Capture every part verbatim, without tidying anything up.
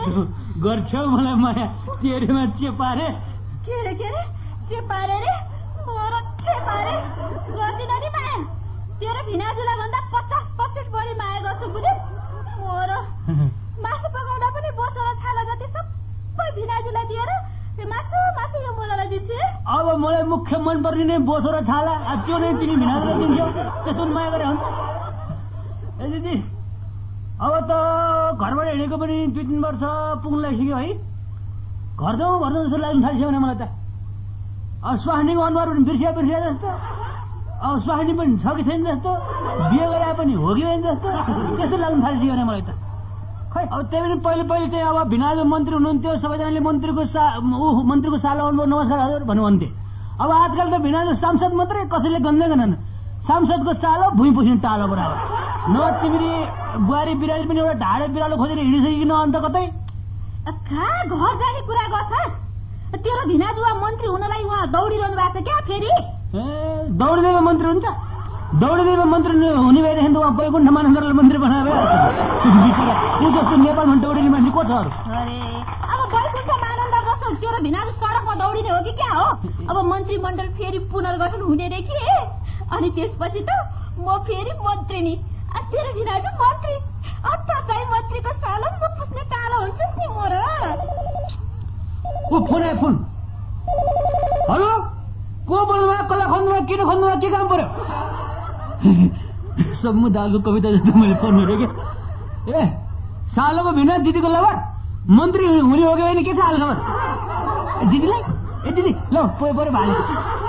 गर्छौ मलाई माया तेरोमा चेपारे के रे के रे चेपारे रे मोरो चेपारे गर्दिन नि माया तेरो भिनाजुलाई भन्दा पचास पर्सेन्ट बढी माया गर्छु बुझे मोरो मासु पकाउँदा पनि बोसो र छाला जति सबै भिनाजुलाई दिएर मासु मासु यो मोरोलाई दिन्छु अब मलाई मुख्य मन पर्ने नै बोसो र छाला त्यो नै तिमी भिनाजुलाई दिन्छौ त्यसो माया गरे हुन्छ ए दिदी अब त घरबाट हिँडेको पनि दुई तिन वर्ष पुग्न लागिसक्यो है घर जाउँ घर जाउँ जस्तो लाग्नु थाल्छ भने मलाई त अब स्वाहानीको अनुहार पनि बिर्सिया बिर्सिया जस्तो अब स्वाहानी पनि छ कि छैन जस्तो बिहे गरे पनि हो कि होइन जस्तो त्यस्तो लाग्नु थाल्छ भने मलाई त खै अब त्यही पनि पहिले पहिले चाहिँ अब भिनाजु मन्त्री हुनुहुन्थ्यो सबैजनाले मन्त्रीको सा ऊ मन्त्रीको साला आउनुभयो नमस्कार हजुर भन्नुहुन्थ्यो अब आजकल त भिनाजु सांसद मात्रै कसैले गन्दै गनन् सांसदको सालो भुइँ पुस्ने टालो बराबर न तिमीले बुहारी बिराली पनि एउटा ढाडे बिरालो खोजेर हिँडिसकिन अन्त कतै कहाँ घर जाने कुरा गर्छस् तेरो भिनाजुवा मन्त्री हुनलाई उहाँ दौडिरहनु भएको छ क्या फेरि ए दौडिदिएको मन्त्री हुन्छ दौडिदिएको मन्त्री हुने भएदेखि त उहाँ बैकुण्ठ मानन्दरले मन्त्री बनाए ऊ जस्तो नेपालमा दौडिने मान्छे को छ अरे अब बैकुण्ठ मानन्दर जस्तो तेरो भिनाजु सडकमा दौडिने हो कि क्या हो अब मन्त्रीमण्डल फेरि पुनर्गठन हुने देखि अनि त्यसपछि त म फेरि मन्त्री नि तेरो भिनाजु मन्त्री अत्ता चाहिँ मन्त्रीको सालो म पुस्ने कालो हुन्छस् नि मोरो ऊ फोन आयो फोन हेलो को बोल्नुभयो कसलाई खोज्नुभयो किन खोज्नुभयो के काम पर्यो समुदायको कविता जस्तो मैले पढ्नु क्या ए सालोको भिना दिदीको लबर मन्त्री हुने हो कि होइन के छ हाल खबर दिदीलाई ए दिदी ल पो पऱ्यो भाले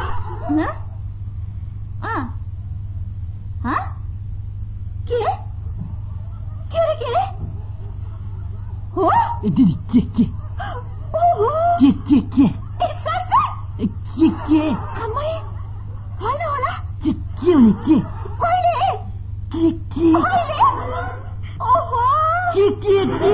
के के रे के रे हो ए दिदी के के के के के के के अम्मै होइन होला के के हो नि के कहिले के के कहिले ओहो के के के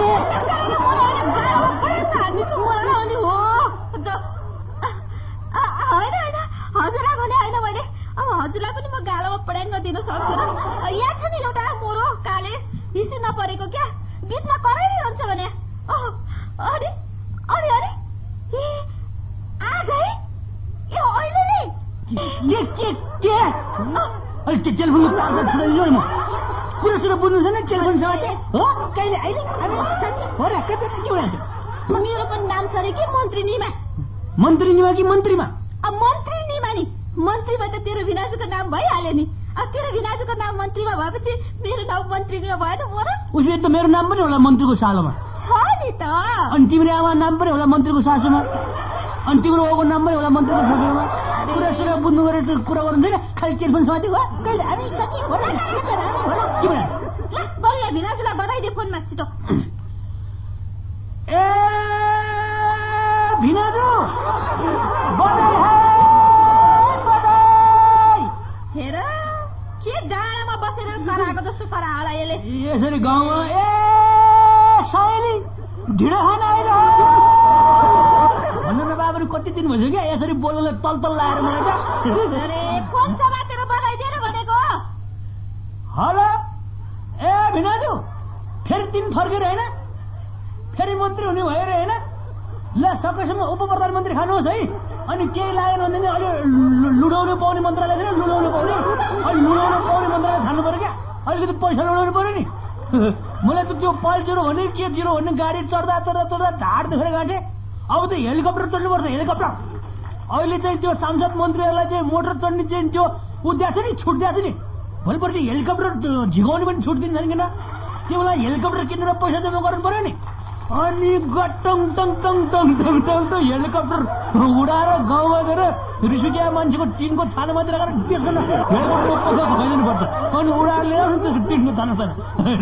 होइन होइन हजुरलाई भने होइन मैले अब हजुरलाई पनि म गालामा पड्याङ्ग दिन सक्छु यहाँ छ नि एउटा मोरो काले हिसी नपरेको क्या बिचमा कराइरहन्छ भने अनि अनि अनि ए आज है यो अहिले नै के के के अहिले त्यो टेलिफोनको पासवर्ड फुटाइदिनु नि म कुरा सुरु बुझ्नु छैन टेलिफोनसँग हो कहिले अहिले हो र कति के भइहाल्छ मेरो पनि नाम छ अरे कि मन्त्री निमा मन्त्री निमा कि मन्त्रीमा अब मन्त्री निमा नि मन्त्रीमा त तेरो भिनाजुको नाम भइहाल्यो नि अब तेरो भिनाजुको नाम मन्त्रीमा भएपछि मेरो नाम मन्त्रीमा भयो त मोर उसले त मेरो नाम पनि होला मन्त्रीको सालोमा छ नि त अनि तिम्रो आमा नाम पनि होला मन्त्रीको सासूमा अनि तिम्रो बाउको नाम पनि होला मन्त्रीको सासूमा कुरा सुरु बुझ्नु गरेर कुरा गर्नु छैन खालि टेलिफोन समाति हो कहिले हामी सच्ची होला होला के भन्छ बल्ल भिनाजुलाई बधाई दे फोनमा छिटो ए भिनाजु बधाई बधाई हेर के डाँडामा बसेर कराएको जस्तो करा होला यसले यसरी गाउँमा ए साइली ढिँडो खान आइरह भन्नु न बाबु कति दिन भइसक्यो क्या यसरी बोल्नलाई तल तल लाएर मलाई त अरे फोन समातेर बधाई दिएर भनेको हेलो ए भिनाजु फेरि तिमी फर्केर होइन फेरि मन्त्री हुने भयो अरे होइन ल सकेसम्म उप प्रधानमन्त्री खानुहोस् है अनि केही लागेन भने अलि लुडाउनु पाउने मन्त्रालय छैन लुडाउनु पाउने अलि लुडाउनु पाउने मन्त्रालय छान्नु पर्यो क्या अलिकति पैसा लुडाउनु पर्यो नि मलाई त त्यो पल्चेरो भने के जिरो भन्ने गाडी चढ्दा चढ्दा चढ्दा ढाड देखेर गाँठे अब त हेलिकप्टर चढ्नुपर्छ हेलिकप्टर अहिले चाहिँ त्यो सांसद मन्त्रीहरूलाई चाहिँ मोटर चढ्ने चाहिँ त्यो उ दिएको छ नि छुट दिएको छ नि भोलिपर्सि हेलिकप्टर झिकाउने पनि छुट दिन्छन् किन त्यो बेला हेलिकप्टर किनेर पैसा जम्मा गर्नु पर्यो नि अनि गटङ टङ टङ टङ टङ टङ टङ हेलिकप्टर उडाएर गाउँमा गएर रिसुकिया मान्छेको टिनको छानो मात्रै लगाएर बेच्न हेलिकप्टरको पैसा खुवाइदिनु पर्छ अनि उडाएर ल्याएर त्यो टिनको छानो छानो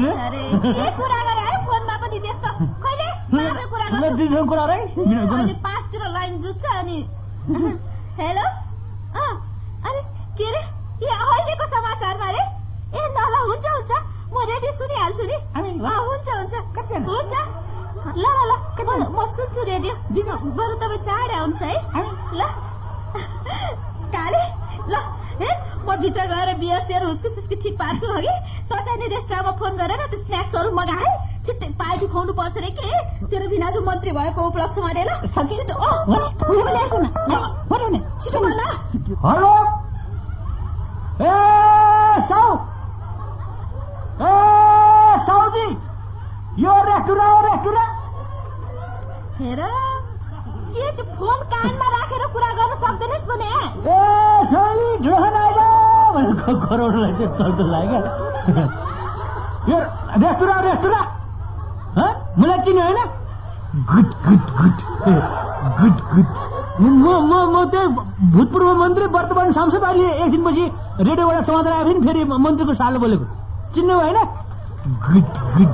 कुरा है पाँचतिर लाइन जुत्छ अनि हेलो अनि के अरे अहिलेको समाचारमा अरे ए ल ल हुन्छ हुन्छ म रेडियो सुनिहाल्छु नि हुन्छ हुन्छ हुन्छ ल ल ल म सुन्छु रेडियो बरु तपाईँ चाँडै आउनुहोस् है ल काले ल म भित्र गएर बियर सेयर हुस्की सुस्की ठिक पार्छु हगि सटानी रेस्टुरेन्टमा फोन गरेर त्यो स्न्याक्सहरू मगाए छिट्टै पार्टी खुवाउनु पर्छ रे के तेरो भिनाजु मन्त्री भएको उपलक्ष्यमा रे ल छिटो ल्याएको न छिटो भन हेलो ए साउ ए साउजी यो रेस्टुरेन्ट रेस्टुरेन्ट हेर के त्यो फोन कानमा राखेर कुरा गर्न सक्दैनस् भने ए सही जोहन आइला भनेको करोडलाई चाहिँ चल्दो लाग्यो यो रेस्टुरेन्ट रेस्टुरेन्ट ह मलाई चिन्यो होइन good good good good good म म म त्यो भूतपूर्व मन्त्री वर्तमान सांसद अहिले एकछिनपछि रेडियोबाट समाचार आयो भने फेरि मन्त्रीको सालो बोलेको चिन्नु होइन good good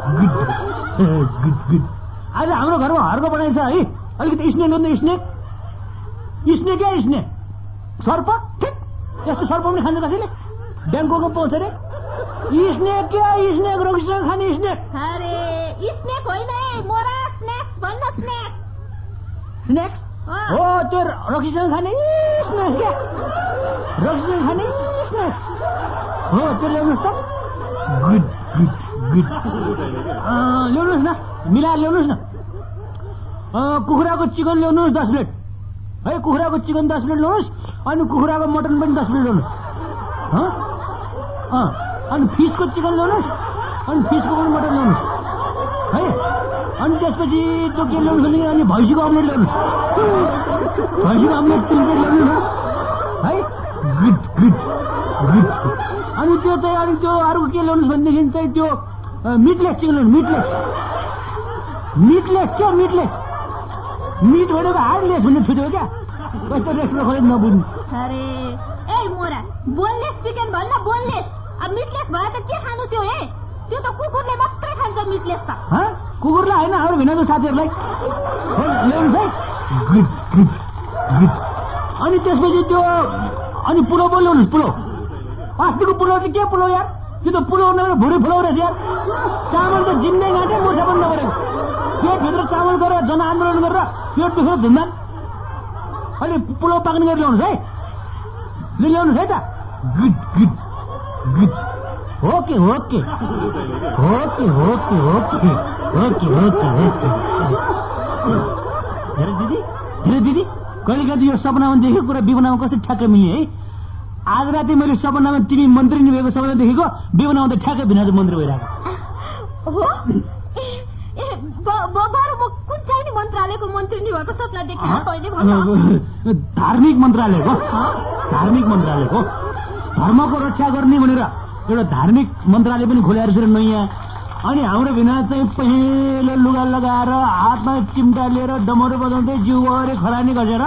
good good good आज हाम्रो घरमा हर्को बनाइन्छ है अलिकति स्नेक ल्याउनु स्नेक स्नेक क्या स्नेक सर्प ठिक यस्तो सर्प पनि खान्छ कसैले ब्याङ्कको पाउँछ अरे स्नेक क्या स्नेक रोगीसँग खाने स्नेक अरे स्नेक होइन मोरा स्न्याक्स भन्न स्न्याक्स स्न्याक्स हो त्यो रक्सीसँग खाने स्न्याक्स क्या रक्सीसँग खाने स्न्याक्स हो त्यो ल्याउनुहोस् त गुड गुड गुड ल्याउनुहोस् न मिलाएर ल्याउनुहोस् न कुखुराको चिकन ल्याउनुहोस् दस प्लेट है कुखुराको चिकन दस प्लेट ल्याउनुहोस् अनि कुखुराको मटन पनि दस प्लेट ल्याउनुहोस् अनि फिसको चिकन ल्याउनुहोस् अनि फिसको पनि मटन ल्याउनुहोस् है अनि त्यसपछि त्यो के ल्याउनुहोस् भने अनि भैँसीको अम्लेट ल्याउनुहोस् भैँसीको अम्लेट तिन प्लेट ल्याउनुहोस् है गुड गुड गुड अनि त्यो चाहिँ अनि त्यो अर्को के ल्याउनुहोस् भनेदेखि चाहिँ त्यो मिटलेस चिकन ल्याउनु मिटलेस मिटलेस क्या मिटलेस मिट भनेको हार्डलेस भन्ने छुट्यो क्या कस्तो रेस्टुरेन्ट खोलेर नबुझ्नु अरे ए मोरा बोनलेस चिकन भन्न बोनलेस अब मिटलेस भए त के खानु त्यो ए त्यो त कुकुरले मात्रै खान्छ मिटलेस त कुकुरलाई होइन हाम्रो भिनाजु साथीहरूलाई ल्याउनुहोस् है गुड गुड गुड अनि त्यसपछि त्यो अनि पुलाउ पनि ल्याउनुहोस् पुलाउ अस्तिको पुलाउ चाहिँ के पुलाउ यार त्यो त पुलाउ नभएर भुँडी फुलाउ रहेछ यार चामल त जिन्दै गाँटे मोर्छा पनि नगरेको पेटभित्र चामल गरेर जनआन्दोलन गरेर पेट दुखेर धुन्दान अहिले पुलाउ पाक्ने गरी ल्याउनुहोस् है ले ल्याउनुहोस् है त good good good okay okay okay okay okay okay okay okay हेर दिदी हेर दिदी कहिले कहिले यो सपनामा देखेको कुरा विपनामा कस्तो ठ्याक्कै मिल्यो है आज राति मैले सपनामा तिमी मन्त्री नि भएको सपना देखेको विपनामा त ठ्याक्कै भिनाजु मन्त्री भइरहेको कुन चाहिँ मन्त्रालयको मन्त्री नि भएको सपना देखेको धार्मिक मन्त्रालयको धार्मिक मन्त्रालयको धर्मको रक्षा गर्ने भनेर एउटा धार्मिक मन्त्रालय पनि खोलेर छ नयाँ अनि हाम्रो भिना चाहिँ पहेँलो लुगा लगाएर हातमा चिम्टा लिएर डमरू बजाउँदै जिउ गरे खरानी घसेर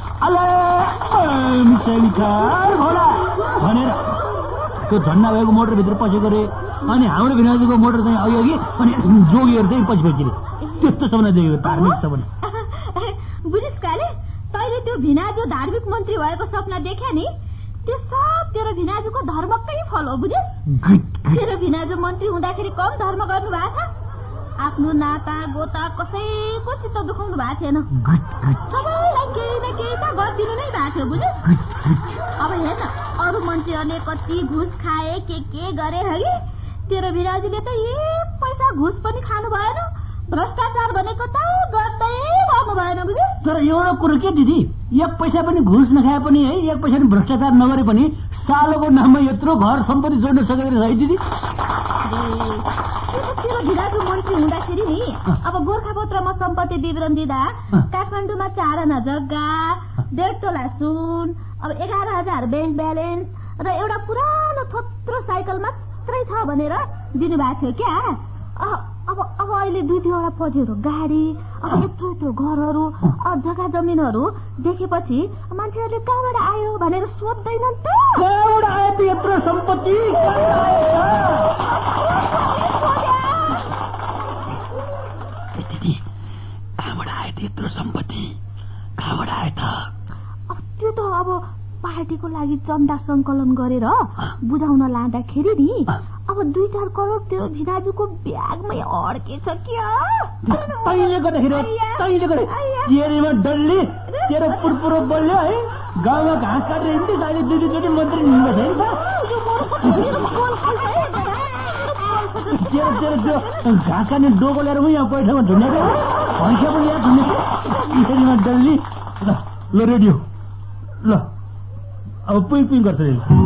अलम शङ्कर भोला भनेर त्यो झन्डा भएको मोटरभित्र पसेको रे अनि हाम्रो भिनाजुको मोटर चाहिँ अघि अघि अनि जोगीहरू चाहिँ पछि पछि त्यस्तो सपना देखेको धार्मिक सपना बुझिस् काले तैँले त्यो भिनाजु धार्मिक मन्त्री भएको सपना देख्या नि त्यो सब तेरो भिनाजुको धर्मकै फल हो बुझिस् तेरो भिनाजु मन्त्री हुँदाखेरि कम धर्म गर्नु भएको छ आफ्नो नाता गोता कसैको चित्त दुखाउनु भएको थिएन सबैलाई केही न केही त गरिदिनु नै भएको थियो बुझिस् अब हेर्न अरू मन्त्रीहरूले कति घुस खाए के के गरे हगि तेरो भिनाजुले त एक पैसा घुस पनि खानु भएन भ्रष्टाचार भनेको त गर्दै गर्नु भएन बुझ्यो तर एउटा कुरो के दिदी एक पैसा पनि घुस नखाए पनि है एक पैसा पनि भ्रष्टाचार नगरे पनि सालोको नाममा यत्रो घर सम्पत्ति जोड्न सकेर है दिदी तेरो भिनाजु मन्त्री हुँदाखेरि नि अब गोर्खापत्रमा सम्पत्ति विवरण दिँदा काठमाडौँमा चार आना जग्गा डेढ तोला सुन अब एघार हजार ब्याङ्क ब्यालेन्स र एउटा पुरानो थोत्रो साइकल मात्रै छ भनेर दिनुभएको थियो क्या अब अब अहिले दुई दुईवटा पछिहरू गाडी अब यत्रो यत्रो घरहरू जग्गा जमिनहरू देखेपछि मान्छेहरूले कहाँबाट आयो भनेर सोध्दैनन् त कहाँबाट आयो त यत्रो सम्पत्ति दिदी कहाँबाट आयो त यत्रो सम्पत्ति कहाँबाट आयो त त्यो त अब पार्टीको लागि चन्दा सङ्कलन गरेर बुझाउन लाँदाखेरि नि अब दुई चार करोड तेरो भिनाजुको ब्यागमै अड्केछ क्या तैँले गर्दाखेरि तैँले गर्दा डल्ली तेरो पुरपुरो बल्यो है गाउँमा घाँस काटेर हिँड्दैछ अहिले दुई दुईचोटि मन्त्री हिँड्नु छैन त तेरो तेरो त्यो घाँस काट्ने डोको ल्याएर म यहाँ पैठामा झुन्डेको भैँसिया पनि यहाँ झुन्डेको डल्ली ल ल रेडियो ल अब पुइ पुइ गर्छ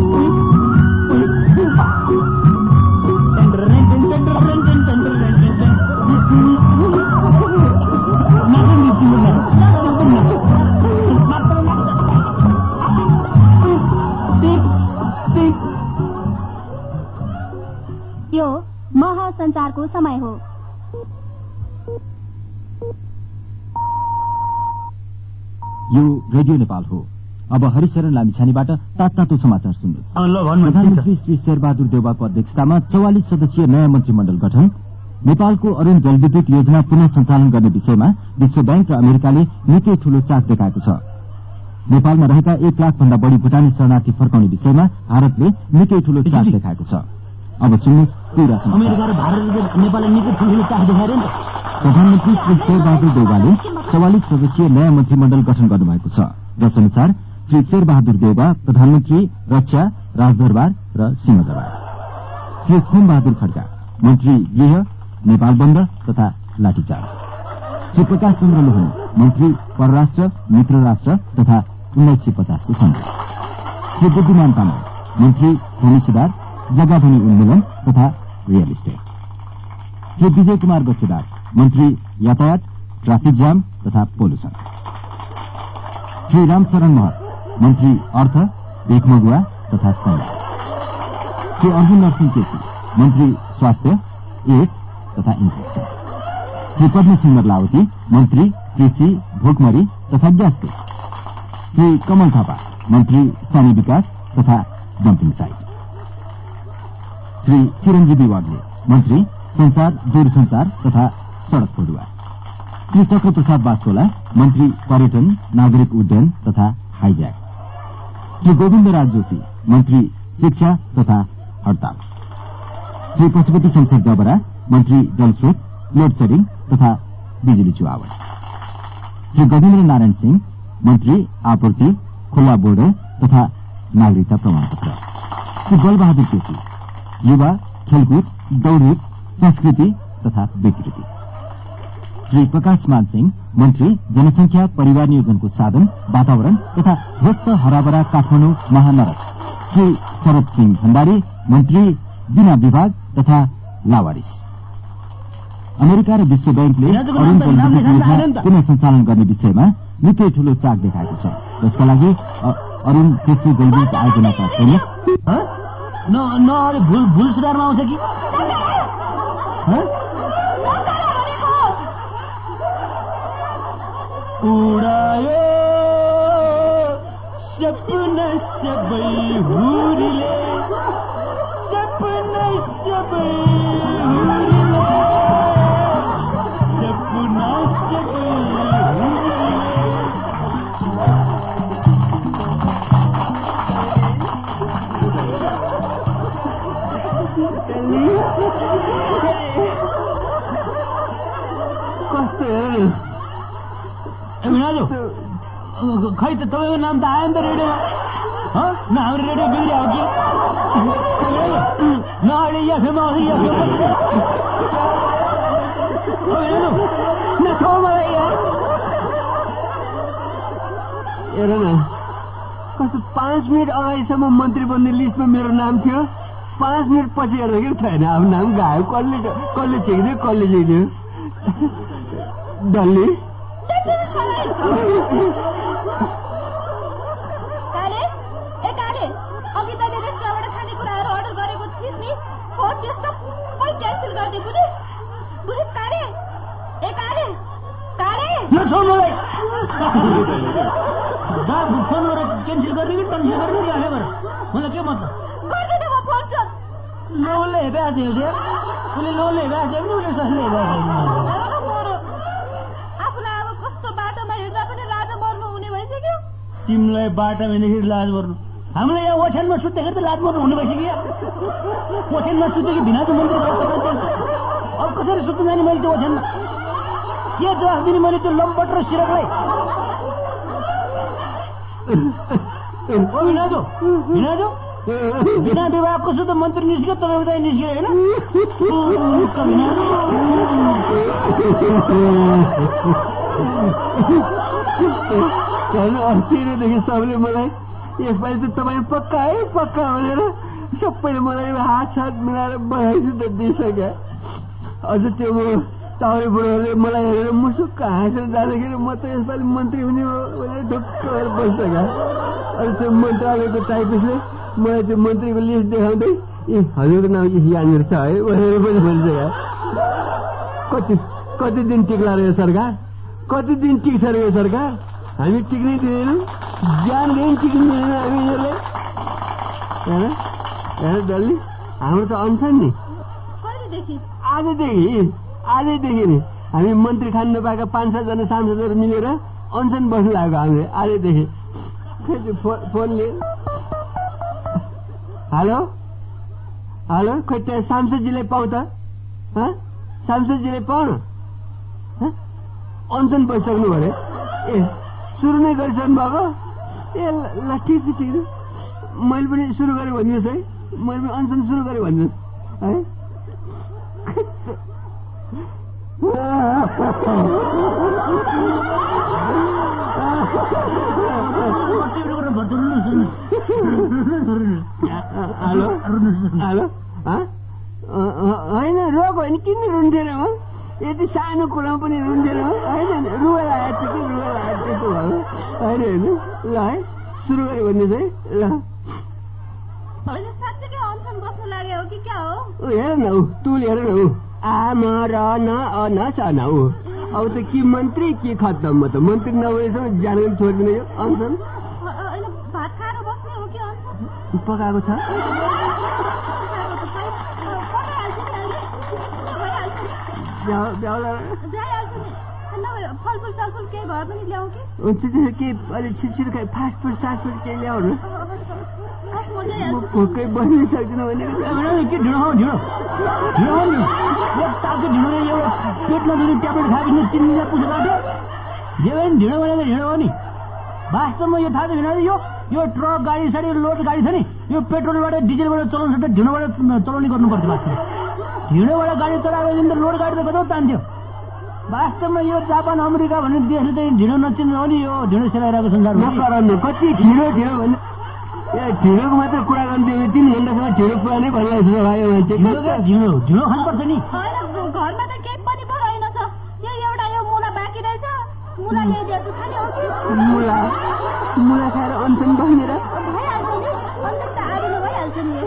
यो महासञ्चारको समय हो। यो रेडियो नेपाल हो। अब हरिशरण लामिछानेबाट तात्तातो समाचार सुन्नुहोस्। प्रधानमन्त्री श्री शेरबहादुर देउवाको अध्यक्षतामा चौवालिस सदस्यीय नयाँ मन्त्रीमण्डल गठन, नेपालको अरुण जलविद्युत योजना पुनः सञ्चालन गर्ने विषयमा विश्व ब्याङ्क र अमेरिकाले निकै ठूलो चाक देखाएको छ। नेपालमा रहेका एक लाख भन्दा बढ़ी भुटानी शरणार्थी फर्काउने विषयमा भारतले निकै ठूलो चाक देखाएको छ। अब सुन्नुहोस् पूरा प्रधानमन्त्री श्री शेरबहादुर देउवाले चौवालिस सदस्यीय नयाँ मन्त्रीमण्डल गठन गर्नुभएको छ, जस अनुसार श्री शेरबहादुर देउवा प्रधानमन्त्री रक्षा, राजदरबार र सिंहदरबार, श्री खोमबहादुर खड्का मन्त्री गृह, नेपाल बन्द तथा लाठीचार्ज, श्री प्रकाश चन्द्र लोहनी मन्त्री परराष्ट्र, मित्र राष्ट्र तथा उन्नाइस सय पचासको सन्धि, श्री बुद्धिमान तामाङ मन्त्री भूमि सुधार, जग्गा भूमि उन्मूलन तथा रियल इस्टेट, श्री विजय कुमार बसेदार मन्त्री यातायात, ट्राफिक जाम तथा पोल्युसन, श्री रामचरण महत मन्त्री अर्थ, भेकमगुवा तथा सङ्घ, श्री अर्जुन नरसिंह केसी मन्त्री स्वास्थ्य, एड्स तथा इन्फेक्सन, श्री पद्मसिंह मर्लावती मन्त्री कृषि, भोकमरी तथा ग्यास, श्री कमल थापा मन्त्री स्थानीय विकास तथा डम्पिङ साइट, श्री चिरञ्जीवी वाग्ले मन्त्री संचार, दूरसञ्चार तथा सड़क पडुवा, श्री चक्र प्रसाद बास्तोला मन्त्री पर्यटन, नागरिक उड्डयन तथा हाइज्याक, श्री गोविन्द राज जोशी मन्त्री शिक्षा तथा हड़ताल, श्री पशुपति शमशेर जबरा मन्त्री जलस्रोत, लोड सेडिङ तथा बिजुली चुहावट, श्री गजेन्द्र नारायण सिंह मन्त्री आपूर्ति, खुल्ला बोर्डर तथा नागरिकता प्रमाणपत्र, श्री बलबहादुर केसी युवा, खेलकुद, दौड़धूप, संस्कृति तथा विकृति, श्री प्रकाश मान सिंह मन्त्री जनसंख्या, परिवार नियोजनको साधन, वातावरण तथा ध्वस्त हराभरा काठमाडौँ महानगरक, श्री शरद सिंह भण्डारी मन्त्री बिना विभाग तथा लावारिस। अमेरिका र विश्व ब्याङ्कले अरुण जलविद्युत योजना पुनः सञ्चालन गर्ने विषयमा निकै ठूलो चाक देखाएको छ, जसका लागि अरुण कृषि जलविद्युत आयोजनाका प्रमुख भूल सुधारमा आउँछ कि उडायो सपना सबै हुरीले, सपना सबै हुरीले, सपना सबै कस्तो हेर भिनाजु खै त तपाईँको नाम त आयो नि त रेडियोमा, न हाम्रो रेडियो बिग्रियो कि न अहिले एफएम आउँछ हेर न कस्तो पाँच मिनट अगाडिसम्म मन्त्री बन्ने लिस्टमा मेरो नाम थियो, पाँच मिनट पछि हेर्दा कि छैन, अब नाम गायो, कसले कसले छेकिदियो कसले छेकिदियो डल्ली अघि तैँले रेस्टुरेन्टबाट खानेकुराहरू अर्डर गरेको थिइस् नि, हो त्यो सबै क्यान्सल गरिदिएको नि, बुझिस् काले? ए काले काले नछोड्नुलाई फोन गरेर क्यान्सल गरिदिनु, टेन्सन गरिदिनु राखे गर, मलाई के मतलब गरिदिनु म फोन छ लोनले हेपेको थियो उसले उसले लोनले हेपेको थियो भने उसले ससले हेपेको थियो। आफूलाई अब कस्तो बाटोमा हिँड्दा पनि राजा मर्नु हुने भइसक्यो। तिमीलाई बाटामा हिँड्दाखेरि लाज मर्नु, हामीलाई यहाँ ओछ्यानमा सुत्दाखेरि त लाज मर्नु हुने भइसक्यो। ओछ्यानमा सुत्यो कि भिनाजु मन्त्री अब कसरी सुत्नु जाने मैले त्यो ओछ्यानमा के जवाफ दिने मैले त्यो लम्बट र सिरकलाई? ओ भिनाजु भिनाजु बिना विभागको शुद्ध मन्त्री निस्क्यो तपाईँ उता निस्क्यो होइन अस्तिदेखि सबले मलाई यसपालि त तपाईँ पक्का है पक्का भनेर सबैले मलाई हात साथ मिलाएर बढाइसु त दिइसक्यो। अझ त्यो म चाउरी बुढोहरूले मलाई हेरेर मुसुक्क हाँसेर जाँदाखेरि म त यसपालि मन्त्री हुने हो भनेर ढुक्क भएर बसिसक्यो। अनि त्यो मन्त्रालयको टाइपिसले मलाई त्यो मन्त्रीको लिस्ट देखाउँदै ए हजुरको नाम यहाँनिर छ है भनेर पनि भनिसक्यो। कति कति दिन टिक्ला र यो सरकार कति दिन टिक्छ र यो सरकार हामी टिक्नै दिँदैनौँ ज्यान दिन टिक्नु दिँदैन हामी यिनीहरूले हेर हेर डल्ली हाम्रो त अनसन नि आजदेखि आजदेखि नि हामी मन्त्री खान नपाएका पाँच सातजना सांसदहरू मिलेर अनसन बस्नु लागेको हामीले आजदेखि फोनले हेलो हेलो खोइ त्यहाँ सांसदजीलाई पाउ त सांसदजीलाई पाउ न अनसन बसिसक्नु अरे ए सुरु नै गरिसक्नु भएको ए ल ठिक छ ठिक छ मैले पनि सुरु गरेँ भनिदिनुहोस् है मैले पनि अनसन सुरु गरेँ भनिदिनुहोस् है हेलो हेलो होइन रोग होइन किन रुन्थेन हो यति सानो कुरामा पनि रुन्थेन हो होइन रुवा आएको छ कि रुवा आएको त्यस्तो भयो होइन होइन ल है सुरु गऱ्यो भन्नुहोस् है ल हेर न ऊ तुल हेर न ऊ आम र न अन स न ऊ अब त कि मन्त्री के खत्तम म त मन्त्री नभएसम्म जान पनि छोड्दिन यो अनसन पकाएको छ फलफुल सलफुल केही भए पनि ल्याउँ कि हुन्छ त्यसो केही अलिक छिटछिटो खाइ फास्ट फुड सास्ट फुड केही ल्याउनु भोकै बस्नै सक्दिनँ भनेको के ढिँडो खाऊ ढिँडो ढिँडो नि एक तालको ढिँडोले एउटा पेट नदुख्ने ट्याब्लेट खाएपछि तिन दिन पुग्छ काट्यो जे पनि ढिँडो भनेको ढिँडो हो नि वास्तवमा यो थाहा छ भिनाजु यो यो ट्रक गाडी साडी लोड गाडी छ नि यो पेट्रोलबाट डिजेलबाट चलाउनु सक्दा ढिँडोबाट चलाउने गर्नुपर्छ वास्तवमा ढिँडोबाट गाडी चलाएपछि त लोड गाडी त कतै तान्थ्यो वास्तवमा यो जापान अमेरिका भन्ने देशले चाहिँ ढिँडो नचिन्नु हो नि यो ढिँडो सेलाइरहेको संसारमा कति ढिँडो ढिँडो भन्ने ए ढिँडोको मात्र कुरा गर्नु तिन घन्टासम्म ढिँडो कुरा नै भनिरहेको छ भाइ मान्छे ढिँडो ढिँडो खानुपर्छ नि घरमा त केही पनि भएन छ यो एउटा यो मुला बाँकी रहेछ मुला ल्याइदिएको खाने हो कि मुला मुला खाएर अनसन बस्नेर भइहाल्छ नि अनसन त आदिलो भइहाल्छ नि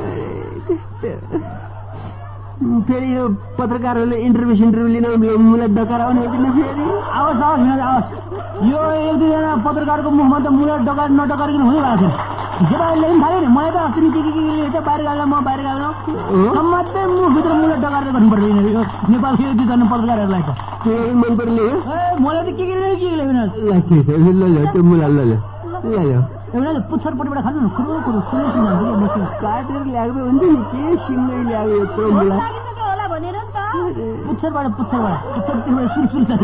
फेरि यो पत्रकारहरूले इन्टरभ्यू इन्टरभ्यू लिन मुला डकार आउने हो कि फेरि आओस् आओस् भिनाजु आओस् यो एक दुईजना पत्रकारको मुखमा त मुला डकार नडकारिकन हुँदै भएको छ जेबाले पनि थाल्यो नि मलाई त अस्ति के के के लेखेछ बाहिर गाल्न म बाहिर गाल्न मात्रै मुखभित्र मुला डकारेर गर्नुपर्छ यो नेपालको एक दुईजना पत्रकारहरूलाई त त्यो मन पर्ने हो ए मलाई त के के लेखेछ के के लेखेन ल ठिक छ ल ल त्यो मुला ल ल ल ल एउटा पुच्छरपट्टिबाट खानु न कुरो कुरो सुने सुने काटेर ल्याएको हुन्छ नि के सिङ्गै ल्यायो यत्रो मुला होला भनेर नि त पुच्छरबाट पुच्छरबाट पुच्छरबाट सुरसुर छ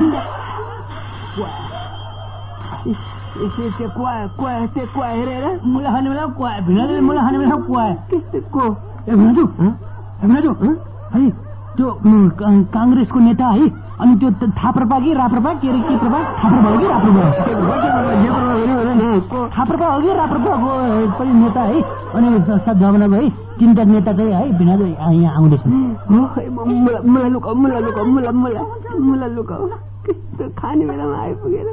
त्यो कुवा कुवा त्यो कुवा हेरेर मुला खाने बेला कुवा भिनाजुले मुला खाने बेला कुवा त्यस्तो को ए भिनाजु ए भिनाजु है त्यो काङ्ग्रेसको नेता है अनि त्यो थाप्रपा कि राप्रपा के अरे के प्रपा थाप्रपा हो कि राप्रपा थाप्रपा हो कि राप्रपाको पनि नेता है अनि सात जमाना है तिनवटा नेता चाहिँ है भिनाजु यहाँ आउँदैछ मुला लुकाउ मुला लुकाउ मुला मुला मुला लुकाउ त्यस्तो खाने बेलामा आइपुगेर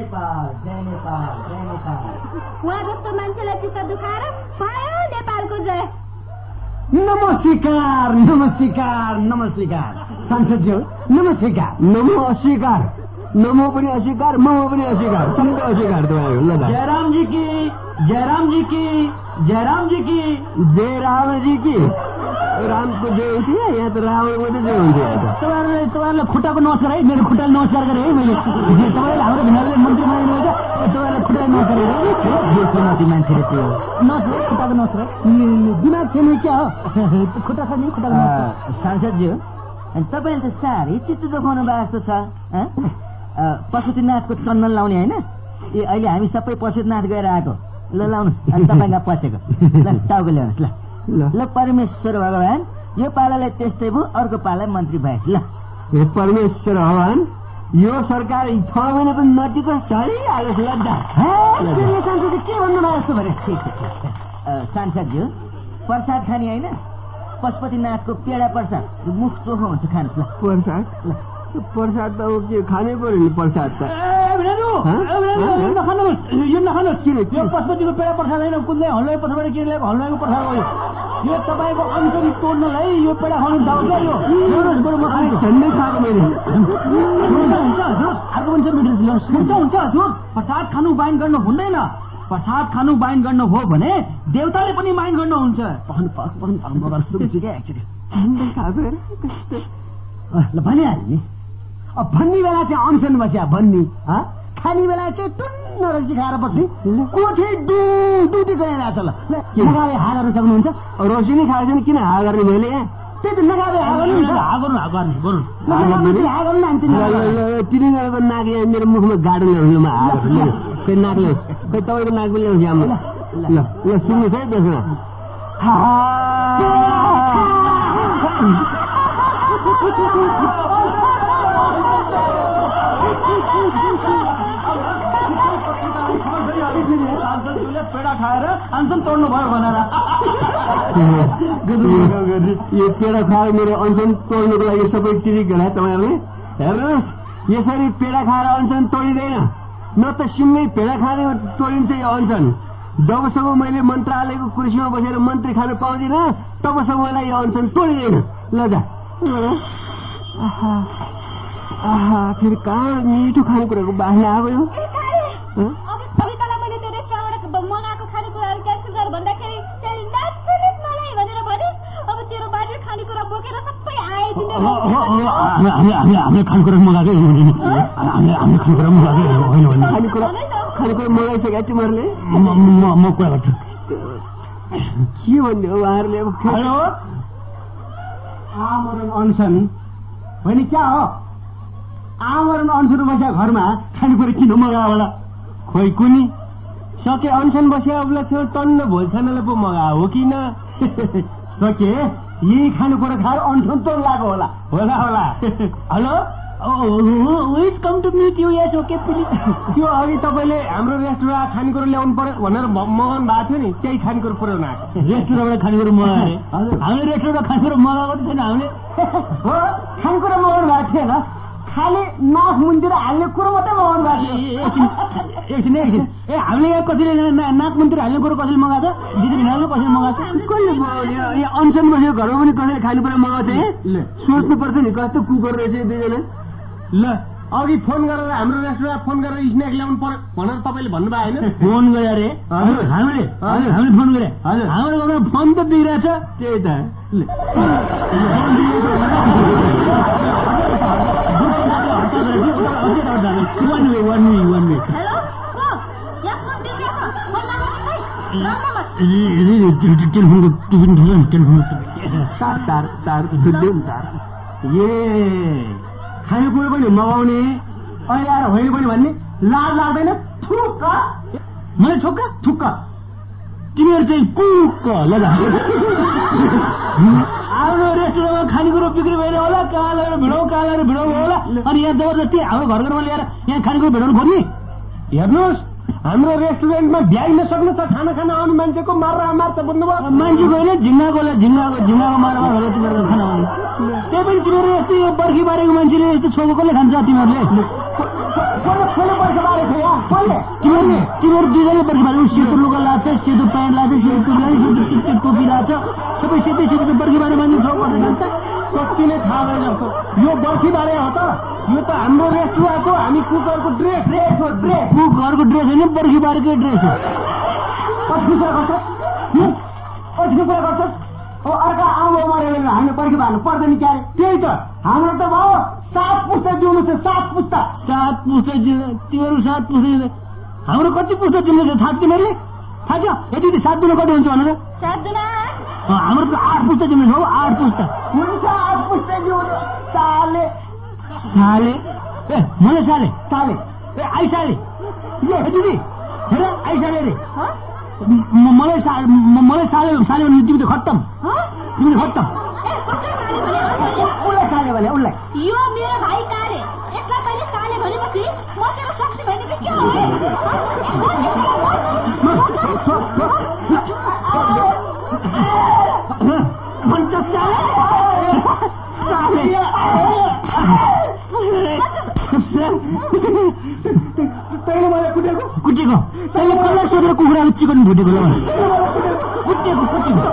उहाँ जस्तो मान्छेलाई चित्त दुखाएर पायो नेपालको जय नमस्कार नमस्कार नमस्कार सांसदज्यू नमस्कार नमो अस्वीकार नमो पनि अस्वीकार ममो पनि अस्वीकार सबै अस्वीकार तपाईँहरू ल जयराम जी की जयराम जी की जयराम जी की जयराम जी की रामको जय हुन्थ्यो यहाँ त रावणको त जय हुन्थ्यो तपाईँहरूले तपाईँहरूलाई खुट्टाको नमस्कार है मेरो खुट्टाले नमस्कार गरेँ है मैले तपाईँले हाम्रो भिनाजुले मन्त्री बनाइदिनु भएको तपाईँहरूलाई खुट्टाले नमस्कार गरेँ माथि मान्छेले चाहिँ नमस्कार खुट्टाको नमस्कार दिमाग छैन क्या हो खुट्टा छ नि खुट्टाको नमस्कार सांसदज्यू तपाईँले त साह्रै चित्त दुखाउनु भएको छ पशुपतिनाथको चन्दन लाउने होइन ए अहिले हामी सबै पशुपतिनाथ गएर आएको ल लाउनुहोस् अनि तपाईँका पसेको ल टाउको ल्याउनुहोस् ल ल परमेश्वर भगवान यो पालालाई त्यस्तै भयो अर्को पाला मन्त्री भए ल हे परमेश्वर भगवान यो सरकार छ महिना पनि नटिको चढिहालोस् लड्डा के भन्नुभयो जस्तो भने ठिक छ ठिक छ सांसदज्यू प्रसाद खाने होइन पशुपतिनाथको पेडा प्रसाद मुख चोखो हुन्छ खानुहोस् ल प्रसाद ल प्रसाद त अब के खानै पर्यो नि प्रसाद त नखानुहोस् यो नखानुहोस् किन यो पशुपतिको पेडा प्रसाद होइन कुनै हलुवाई पछाडि किन ल्याएको हलुवाईको प्रसाद हो यो तपाईँको अनसन तोड्नलाई यो पेडा खानु जाऊ क्या यो बरु म झन्डै खाएको मैले हुन्छ हजुर अर्को पनि छ मिठो हुन्छ हुन्छ हजुर प्रसाद खानु बाइन गर्न हुँदैन प्रसाद खानु बाइन गर्नु हो भने देवताले पनि बाइन गर्नुहुन्छ ल भनिहाल्यो नि अब भन्ने बेला चाहिँ अनसन बस्या भन्ने खाने बेला चाहिँ टुन्न रक्सी खाएर बस्ने कोठे दुधी गइरहेछ ल नगावे हा गर्न सक्नुहुन्छ रक्सी नै खाएको छैन किन हा गर्ने मैले त्यही त नगावे हा गर्नु हा गर्नु हा गर्ने बरु हा गर्नु तिनीहरूको नाक यहाँ मेरो मुखमा गाडो ल्याउनुमा हा खै नाक ल्याउ खै तपाईँको नाक पनि ल्याउँछ यहाँ ल ल सुन्नुहोस् है त्यसमा पेडा खाएर अनसन तोड्नु भयो भनेर यो पेडा खाएर मेरो अनसन तोड्नुको लागि सबै टिरिक गरे तपाईँहरूले हेर्नुहोस् यसरी पेडा खाएर अनसन तोडिँदैन न त सिङ्गै पेडा खाएर तोडिन्छ यो अनसन जबसम्म मैले मन्त्रालयको कुर्सीमा बसेर मन्त्री खान पाउँदिनँ तबसम्म मलाई यो अनसन तोडिँदैन ल जा आहा फेरि कहाँ मिठो खानेकुराको बास्ना आयो मगाएको खानेकुराहरू क्यान्सल गर भन्दाखेरि नेचुरलिस्ट मलाई भनेर भने अब तेरो बाजे खानेकुरा बोकेर सबै आइदिने हामीले खानेकुरा मगाएकै हामीले खानेकुरा मगाएकै होइन भने खानेकुरा खानेकुरा मगाइसक्यो तिमीहरूले म कुरा गर्छु के भन्ने हो उहाँहरूले अब हेलो आमरण अनसन होइन क्या हो आमरण अनसन बस्या घरमा खानेकुरा किन मगायो होला खोइ कुनी सके अनसन बस्या अबलाई टन्न भोज खानालाई पो मगायो हो किन सके यही खानेकुरा खाएर अनसन तोड लागेको होला होला होला hello with come to meet you yes okay please त्यो अघि तपाईँले हाम्रो रेस्टुरेन्ट खानेकुरा ल्याउनु पर्यो भनेर मगाउनु भएको थियो नि त्यही खानेकुरा पुऱ्याउनु आएको रेस्टुरेन्टबाट खानेकुरा मगाए हामीले रेस्टुरेन्टबाट खानेकुरा मगाएको छैन हामीले हो खानेकुरा मगाउनु भएको थिएन खाली नाक मुन्तिर हाल्ने कुरो मात्रै मगाउनु भएको एकछिन एकछिन एकछिन ए हामीले यहाँ कसैले नाक मुन्तिर हाल्ने कुरो कसैले मगाएको छ दिदी भिनाले कसैले मगाएको छ कसले यहाँ अनसन बसेको घरमा पनि कसैले खानेकुरा मगाएको छ सोच्नु पर्छ नि कस्तो कुकर रहेछ दुईजना ल अघि फोन गरेर हाम्रो रेस्टुरेन्ट फोन गरेर स्न्याक ल्याउनु पर्यो भनेर तपाईँले भन्नुभयो होइन फोन गरे अरे हामीले हामीले फोन गरे हाम्रो घरमा फोन त बिग्रेछ त्यही त one way one way one way टेलिफोनको टिफिन टेलिफोनको तार तार तार तार ए खानेकुरो पनि मगाउने अहिले आएर होइन पनि भन्ने लाज लाग्दैन थुक्क मलाई ठोक्क थुक्क तिमीहरू चाहिँ कुक्क ल आफ्नो रेस्टुरेन्टमा खानेकुरो बिक्री भएर होला कहाँ लगेर भिडाउ कहाँ लगेर भिडाउ होला अनि यहाँ जबरजस्ती हाम्रो घर घरमा ल्याएर यहाँ खानेकुरो भिडाउनु खोज्ने हेर्नुहोस् हाम्रो रेस्टुरेन्टमा भ्याइ नसक्नु छ खाना खाना आउनु मान्छेको मार्र मार्छ बुझ्नुभयो मान्छेको होइन झिङ्गाकोलाई झिङ्गाको झिङ्गाको मार मार तिमीहरू खाना आउने त्यही पनि तिमीहरू यस्तै बर्खी बारेको मान्छेले यस्तो छोको कसले खान्छ तिमीहरूले तिमीहरू तिमीहरू दुईजना बर्खी बारेको सेतो लुगा लाग्छ सेतो प्यान्ट लाग्छ सेतो टोपी लाग्छ सेतो टोपी लाग्छ सबै सेतै सेतो बर्खी बारे मान्छे छ खान्छ सच्ची नै थाहा भए जस्तो यो बर्खी बारे हो त यो त हाम्रो रेस्टुरेन्टको हामी कुकरको ड्रेस ड्रेस हो ड्रेस कुकरको ड्रेस होइन बर्खी बारेकै ड्रेस हो पछि कुरा गर्छ पछि कुरा गर्छ अब अर्का आउँदो मरेर हामीले बर्खी बार्नु पर्दैन क्यारे त्यही त हाम्रो त भयो सात पुस्ता जिउनु छ सात पुस्ता सात पुस्ता जिउ तिमीहरू सात पुस्ता हाम्रो कति पुस्ता जिउनु छ थाहा तिमीहरूले थाहा छ यति सात दिन कति हुन्छ भनेर सात दिन हाम्रो त आठ पुस्ता जिउनु छ हौ आठ पुस्ता हुन्छ आठ पुस्ता जिउनु साले साले ए मलाई साले साले ए आई साले ए दिदी हेर आई साले रे मलाई मलाई साले साले भने तिमी त खत्तम तिमी खत्तम उसलाई साले भने उसलाई यो मेरो भाइ काले यसलाई पनि साले भनेपछि म तेरो शक्ति भने के हो भन्छ साले तैँले मलाई कुटेको कुटेको तैँले कसलाई सोधेर कुखुराको चिकन भुटेको ल कुटेको कुटेको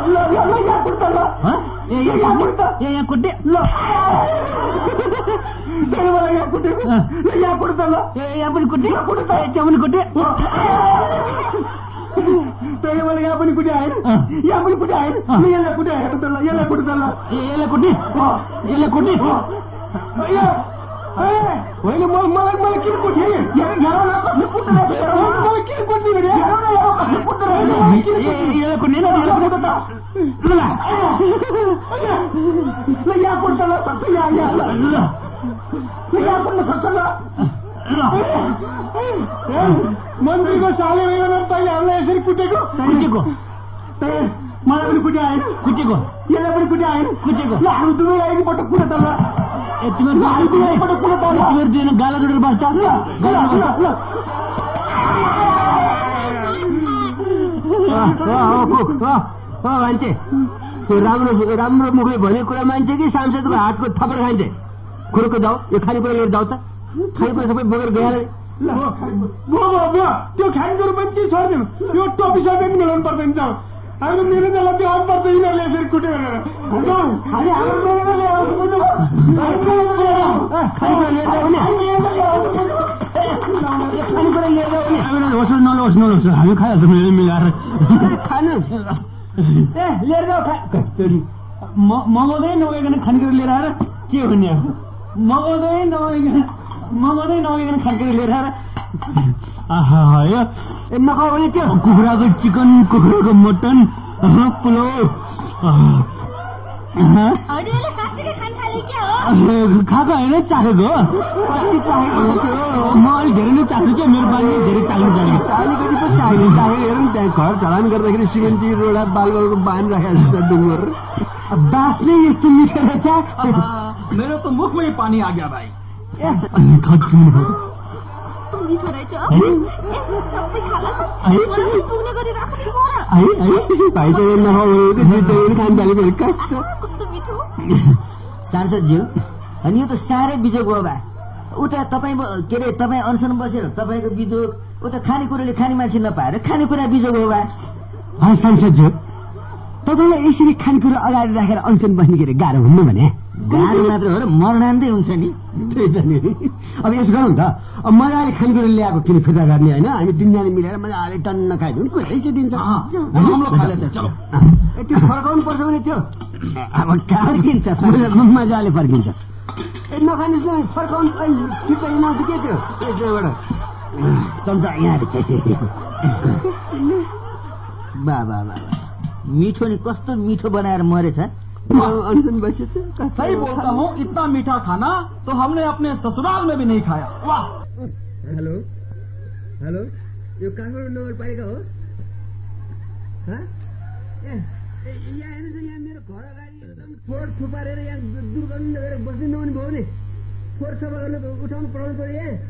ए यहाँ कुटे ल तैँले मलाई यहाँ कुटेको यहाँ कुट्छ ल ए यहाँ पनि कुटे त्यहाँ पनि कुटे तैँले मलाई यहाँ पनि कुटे आएर यहाँ पनि कुटे आएर यसलाई कुटे आएर त ल यसलाई कुट्छ ल यसलाई कुटे यसलाई कुटे होइन मलाई मलाई किन कुट्यो मलाई किन कुट्ने यसलाई कुट्ने ल यहाँ कुट्छ ल सक्छ यहाँ यहाँ यहाँ कुट्न सक्छ ल मन्त्रीको साले होइन तैँले हामीलाई यसरी कुटेको कुटेको मलाई पनि कुटे आएन कुटेको यसलाई पनि कुटे आएन कुटेको ल हामी दुवैलाई एकपटक कुटे त ल तिमीहरू एकपटक कुटे त तिमीहरू दुईजना गाला जोडेर बस्छ मान्छे त्यो राम्रो राम्रो मुखले भनेको कुरा मान्छे कि सांसदको हातको थप्पड खाइन्छ कुरोको जाऊ यो खानेकुरा लिएर जाऊ त खानेकुरा सबै बोकेर गइहाल्यो त्यो खानेकुरो पनि के छोडिदिनु यो टोपी सबै पनि मिलाउनु पर्दैन जाऊ हाम्रो मेहनतलाई त्यो अनपर्छ यिनीहरूले यसरी कुट्यो भनेर हामी हाम्रो नलोस् नलोस् नलोस् हामी खाइहाल्छौँ मिलाएर खानु ए लिएर जाऊ मगाउँदै नगइकन खानेकुरा लिएर आएर के हुने अब मगाउँदै नगइकन मगाउँदै नगइकन खानेकुरा लिएर आएर आहा नखाऊ भने त्यो कुखुराको चिकन कुखुराको मटन पुलाउ खाएको होइन चाखेको कति चाहेको म अलिक धेरै नै चाख्छु क्या मेरो बानी धेरै चाख्नु चाहेको अलिकति पो चाहेको चाहेको हेरौँ त्यहाँ घर चलान गर्दाखेरि सिमेन्टी रोडा बालबालको बान राखेको छ डुङ्गर बास नै यस्तो मिठो रहेछ मेरो त मुखमै पानी आ गया भाइ मिठो रहेछ सबै खाला पुग्ने गरी राख्नु भाइ त नखाउ कस्तो मिठो सांसदज्यू अनि यो त साह्रै बिजोग हो बा उता तपाईँ के अरे तपाईँ अनसन बसेर तपाईँको बिजोग उता खानेकुराले खाने मान्छे नपाएर खानेकुरा बिजोग हो बा सांसदज्यू तपाईँलाई यसरी खानेकुरा अगाडि राखेर अनसन बस्ने के अरे गाह्रो हुनु भने गाह्रो मात्र हो र मर्नान्दै हुन्छ नि त्यही त नि अब यसो गरौँ त अब मजाले खानेकुरा ल्याएको किन फिर्ता गर्ने होइन हामी तिनजना मिलेर मजाले टन्न खाइदिउँ कुरै चाहिँ दिन्छ त्यो फर्काउनु पर्छ भने त्यो अब फर्किन्छ मजाले फर्किन्छ ए नखानुहोस् न फर्काउनु फिर्ता नआउँछ के त्यो यसबाट चम्चा यहाँ बा बा बा मिठो नि कस्तो मिठो बनाएर मरेछ अनसन बसे सही बोलता हूँ इतना मीठा खाना तो हमने अपने ससुराल में भी नहीं खाया वाह हेलो हेलो यो काठमाडौँ नगरपालिका हो यहाँ हेर्नुहोस् यहाँ मेरो घर अगाडि एकदम फोहोर थुपारेर यहाँ दुर्गन्ध गरेर बस्दै नहुने भयो भने फोहोर सफा गर्न उठाउनु पठाउनु पर्यो यहाँ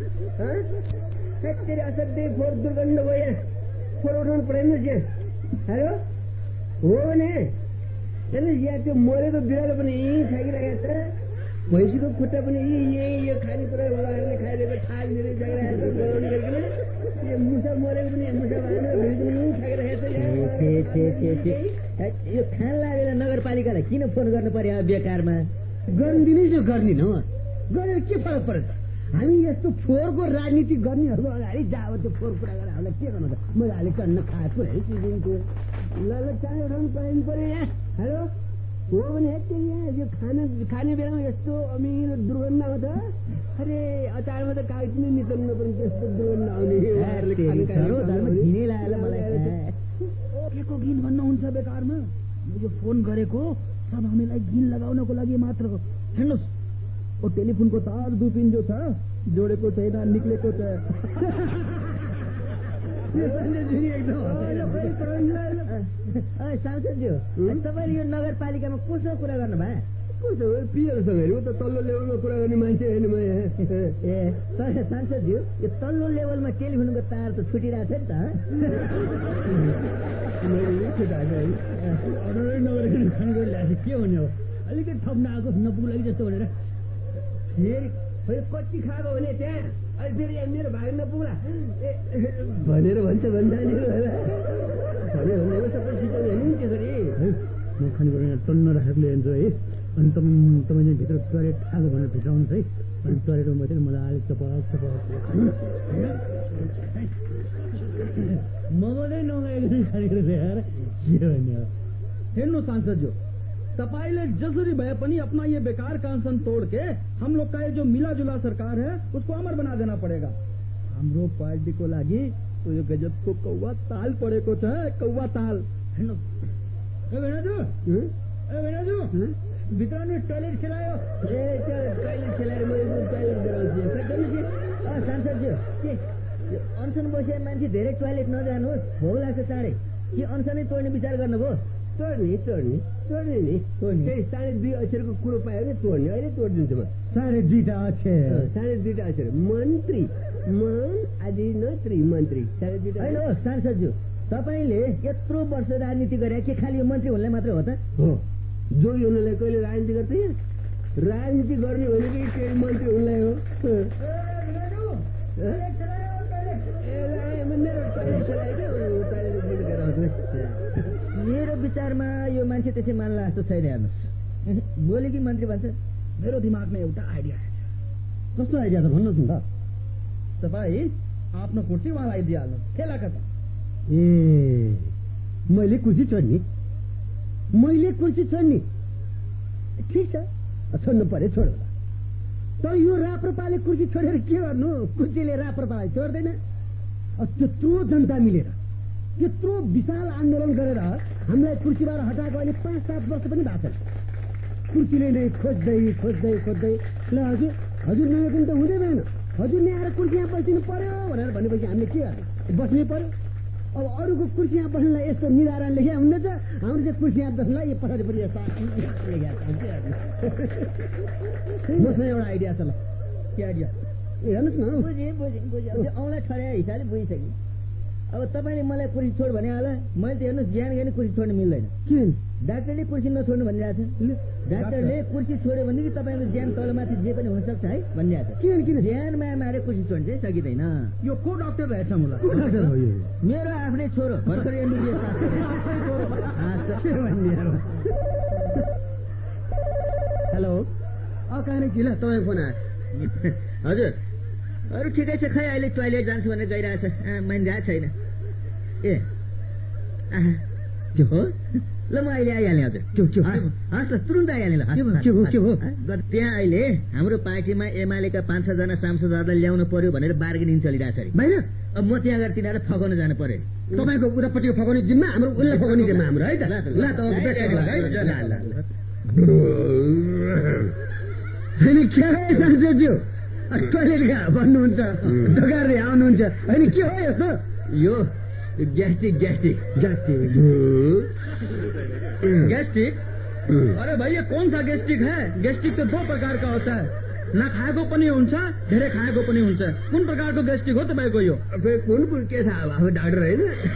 फेरि असाध्यै फोहोर दुर्गन्ध भयो यहाँ फोहोर उठाउनु पठाइदिनुहोस् यहाँ हेलो हो भने हेर्नुहोस् यहाँ त्यो मरेको बिरालो पनि यहीँ फ्याँकिरहेको छ भैँसीको खुट्टा पनि यहीँ यो खानेकुरा उहाँहरूले खाइरहेको थाल लिएर जागिरहेको छ गराउने गरिकन यो मुसा मरेको पनि मुसा भएन भुइँ पनि यहीँ फ्याँकिरहेको छ यो खान लागेर नगरपालिकालाई किन फोन गर्नु पर्यो बेकारमा गरिदिनुहोस् न गरिदिनु गरेर के फरक पर्छ हामी यस्तो फोहोरको राजनीति गर्नेहरूको अगाडि जा अब त्यो फोहोर कुरा गरेर हामीलाई के गर्नु त मजाले टन्न खाएको है दिन्थ्यो ल ल चाय उठाउनु पाइनु पर्यो यहाँ हेलो हो भने यति यहाँ यो खाना खाने बेलामा यस्तो अमिलो दुर्गन्ध आउँछ अरे अचारमा त कागज नै निचल्नु पनि त्यस्तो दुर्गन्ध आउने के को घिन भन्नुहुन्छ बेकारमा यो फोन गरेको सब हामीलाई घिन लगाउनको लागि मात्र हो हेर्नुहोस् ओ टेलिफोनको तार दुपिन जो छ जोडेको छैन निक्लेको छ सांसदज्यू तपाईँले यो नगरपालिकामा कोसँग कुरा गर्नु भयो? कसो पिएरसँग हेऱ्यो त तल्लो लेभलमा कुरा गर्ने मान्छे होइन म ए तर सांसदज्यू यो तल्लो लेभलमा टेलिफोनको तार त छुटिरहेको थियो नि त अर्डरै नगरिकन खानेकुरा ल्याएको के हुने हो? अलिकति थप्न आएको नपुग्ला कि जस्तो भनेर फेरि फेरि कति खाएको भने त्यहाँ अहिले फेरि यहाँ मेरो भाग नपुग्ला भनेर भन्छ भन्दा नि भने भन्ने सबै सिकाउने होइन नि त्यसरी म खानेकुरा टन्न राखेर ल्याइन्छ है। अनि तपाईँ तपाईँ चाहिँ भित्र टोयलेट खाएको भनेर भित्राउनुहोस् है। अनि टोयलेटमा बसेर मलाई अलिक चपाक चपाक मजाले नगएको खानेकुरा ल्याएर के भन्ने हो? हेर्नु सांसदज्यू, तपाईले जसरी भए पनि अपना ये बेकार कानून तोड़ के हम लोग का ये जो मिला जुला सरकार है उसको अमर बना देना पड़ेगा। हाम्रो पार्टी को लागि तो यो गजब को कौवा ताल पड़ेको छ, कौवा ताल। हेर्नु ए भेनाजु ए भेनाजु भित्र टोयलेट सेलायो ए टोयलेट सेलाएर म टोयलेट गराउँछु। सांसदज्यू के अनसन बसेर मान्छे धेरै टोयलेट नजानुहोस्, भोक लाग्छ चाँडै। के अनसनै तोड्ने विचार गर्नुभयो? तोड्ने तोड्ने तोड्ने नि त्यही साढे दुई अक्षरको कुरो पायो भने तोड्ने। अहिले तोडिदिन्छु म। साढे दुईटा अक्षर साढे दुईटा अक्षर मन्त्री मन आदि नत्री मन्त्री साढे दुईटा होइन हो सांसदज्यू, तपाईँले यत्रो वर्ष राजनीति गरे के खालि यो मन्त्री हुनलाई मात्रै हो त? हो जो हुनलाई कहिले राजनीति गर्थे राजनीति गर्ने भनेकै केही मन्त्री हुनलाई हो। मेरो विचारमा यो मान्छे त्यसै मान्ला जस्तो छैन। हेर्नुहोस् बोले कि मन्त्री भन्छ। मेरो दिमागमा एउटा आइडिया आएछ। कस्तो आइडिया छ भन्नुहोस् न त? तपाईँ आफ्नो कुर्सी उहाँ लगाइदिइहाल्नुहोस्, खेला खतम। ए मैले कुर्सी छोड्ने मैले कुर्सी छोड्ने ठिक छ, छोड्नु पर्यो छोड्नु। तर यो राप्रपाले कुर्सी छोडेर के गर्नु? कुर्सीले राप्रपालाई छोड्दैन। त्यत्रो जनता मिलेर त्यत्रो विशाल आन्दोलन गरेर हामीलाई कुर्सीबाट हटाएको अहिले पाँच सात वर्ष पनि भएको छैन। कुर्सीले नै खोज्दै खोज्दै खोज्दै ल हजुर हजुर नआएको त हुँदै भएन, हजुर नै आएर कुर्सी यहाँ बसिदिनु पर्यो भनेर भनेपछि हामीले के गर्नु? बस्नै पर्यो। अब अरूको कुर्सी यहाँ बस्नलाई यस्तो निधारण लेख्या हुँदैछ, हाम्रो चाहिँ कुर्सी यहाँ बस्नलाई यो पछाडिपट्टि यस्तो मसँग एउटा आइडिया छ। ल के आइडिया? ए हेर्नुहोस् न, बुझेँ बुझेँ बुझेँ औँला ठड्या हिसाबले बुझिसकेँ। अब तपाईँले मलाई कुर्सी छोड भने होला, मैले त हेर्नुहोस् ज्यान गर्ने कुर्सी छोड्नु मिल्दैन। किन? डाक्टरले कुर्सी नछोड्नु भनिरहेको छ। डाक्टरले कुर्सी छोड्यो भनेदेखि तपाईँको ज्यान तलमाथि जे पनि हुनसक्छ है भनिरहेको छ। किन किन ज्यान माया मारे कुर्सी छोड्नु चाहिँ सकिँदैन। यो को डाक्टर रहेछ मलाई? को डाक्टर हो यो? मेरो आफ्नै छोरो भर्खर एमबिबिएस पास गरेको। हेलो कहाँनिर किन तपाईँ फोन आयो? हजुर अरू ठिकै छ, खै अहिले टोयलेट जान्छु भनेर गइरहेछ, मानिरहेको छैन। ए के हो? ल म अहिले आइहालेँ हजुर। के के हस् ल तुरुन्त आइहालेँ ल। के हो के हो? त्यहाँ अहिले हाम्रो पार्टीमा एमालेका पाँच छजना सांसदहरूलाई ल्याउनु पर्यो भनेर बार्गेनिङ चलिरहेछ अरे। होइन अब म त्यहाँ गएर तिनीहरू फगाउन जानु पर्यो। तपाईँको उतापट्टिको फगाउने जिम्मा हाम्रो उसलाई फगाउने जिम्मा हाम्रो है त। ल त होइन के सांसदज्यू टोयलेट गा भन्नुहुन्छ, ढोकार्दै आउनुहुन्छ होइन? के हो यस्तो? यो ग्यास्ट्रिक ग्यास्ट्रिक ग्यास्ट्रिक गैस्ट्रिक? अरे भाई ये कौन सा गैस्ट्रिक है? गैस्ट्रिक तो दो प्रकार का होता है, न खाएको पनि हुन्छ धेरै खाएको पनि हुन्छ। कुन प्रकारको गैस्ट्रिक हो तपाईँको यो? कुन कुन के थाहा अब डाक्टर होइन?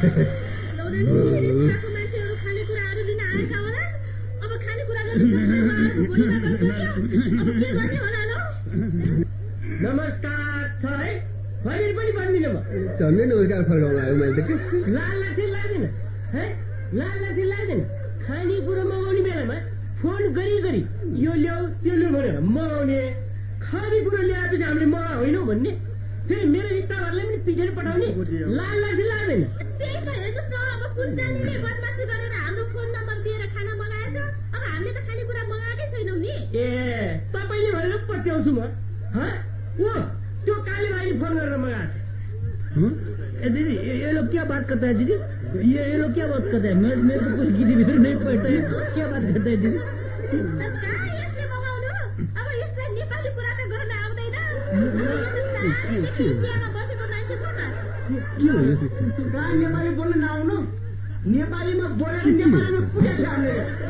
नमस्कार छ है, खैर पनि भनिदिनु भयो। झन्डै नमस्कार फर्काउनु आयो मैले त। लाल लाठी लाँदैन है, लाल लाठी लाँदैन। खानेकुरो मगाउने बेलामा फोन गरी गरी यो ल्याऊ त्यो ल्याऊ भनेर मगाउने, खानेकुरो ल्याएपछि हामीले मगा होइनौ भन्ने, फेरि मेरो स्टाफहरूलाई पनि पिछेर पठाउने। लाल लाठी लाँदैन। त्यही त हेर्नुहोस् न, अब कुन्जानीले बदमासी गरेर हाम्रो फोन नम्बर दिएर खाना मगाएछ। अब हामीले त खानेकुरा मगाएकै छैनौँ नि। ए तपाईँले भनेर पत्याउँछु म। वो त्यो काले भाइले फोन गरेर मगाएको छ। दीदी ये लोग क्या बात करता है दीदी? ये ये लोग क्या बात करता है? मेरे मेरे को कुछ गिरी भीतर नहीं पड़ता है, क्या बात करता है दीदी? यसले मगाउनु अब यसलाई नेपाली कुरा त गर्न आउँदैन। इन्डियामा बसेको मान्छे छ त, के हो यो कहाँ नेपाली बोल्न नआउनु नेपालीमा बोलेर नेपालीमा पुगेछ हामीले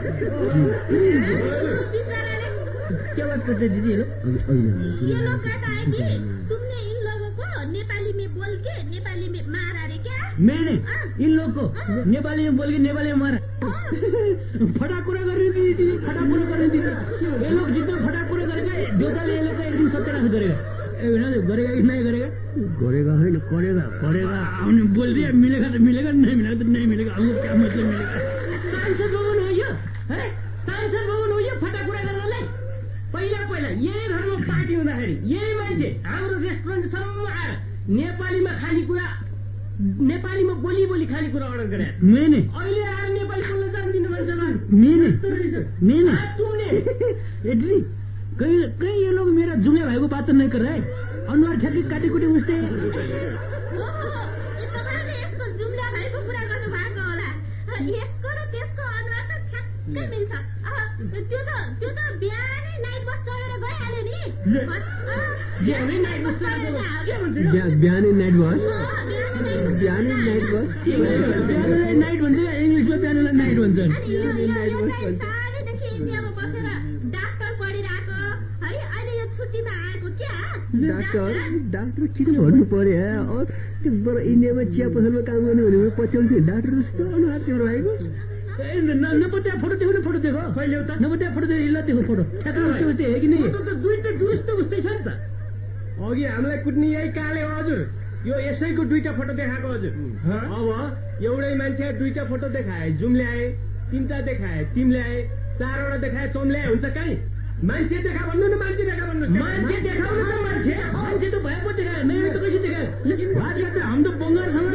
क्या बात करते दीदी ये लोग ये लोग कहता है कि तुमने इन लोगों को नेपाली में बोल के नेपाली में मारा रे क्या मैंने इन लोग को नेपाली में बोल के नेपाली में मारा फटाकुरा करने दी फटाकुरा करने दी ये लोग जितना फटाकुरा करेगा जोताले ये लोग का एक दिन सत्यानाश करेगा गरेगा कि नहीं करेगा गरेगा है ना करेगा करेगा हमने बोल दिया मिलेगा तो मिलेगा नहीं मिलेगा तो नहीं मिलेगा हमको क्या मतलब मिलेगा सांसद भवन हो यो है सांसद भवन हो यो फटाकुरा गर्नलाई पहिला पहिला यही घरमा पार्टी हुँदाखेरि यही मान्छे हाम्रो रेस्टुरेन्टसम्म आएर नेपालीमा खानेकुरा नेपालीमा बोली बोली खानेकुरा अर्डर गरे मैंने अहिले आएर नेपाली बोल्न जान्दिनँ भन्छ मैंने मैंने तुमने एटली कहीं कहीं ये लोग मेरा जुमे भाई को बात तो नहीं कर रहे अनुहार ठ्याक्कै काटी कुटी उस्ते तपाईँले यसको जुम्ला भाइको कुरा गर्नु भएको होला यसको र त्यसको अनुहार त ठ्याक्कै मिल्छ त्यो त त्यो त बिहानै नाइट बस चढेर गइहाल्यो नि बिहानै नाइट बस बिहानै नाइट बस बिहानै नाइट बस बिहानै नाइट भन्छ इङ्ग्लिसमा बिहानलाई नाइट भन्छ सानैदेखि इन्डियामा बसेर डाक्टर पढिरहेको है अहिले यो छुट्टीमा आएको क्या डाक्टर डाक्टर किन भन्नु पर्यो त्यो बरु इन्डियामा चिया पसलमा काम गर्ने भने पछ्याउँछ डाक्टर जस्तो अनुहार त्यो रहेको नपत्या फोटो देखो न फोटो देखो कहिले उता नपत्या फोटो देखो इल्ला देखो फोटो ठ्याक्कै उस्तै उस्तै हो कि नहीं दुईटा दुरुस्त उस्तै छ नि त अघि हामीलाई कुट्ने यही काले हो हजुर यो यसैको दुईटा फोटो देखाएको हजुर अब एउटै मान्छे दुईटा फोटो देखाए जुम ल्याए तिनटा देखाए तिम ल्याए चारवटा देखाए चौम ल्याए हुन्छ कहीँ मान्छे देखा भन्नु न मान्छे देखा भन्नु मान्छे देखाउनु त मान्छे मान्छे त भए पो देखायो नहीं तो कैसे देखायो लेकिन बात करते हम तो बंगाल समझ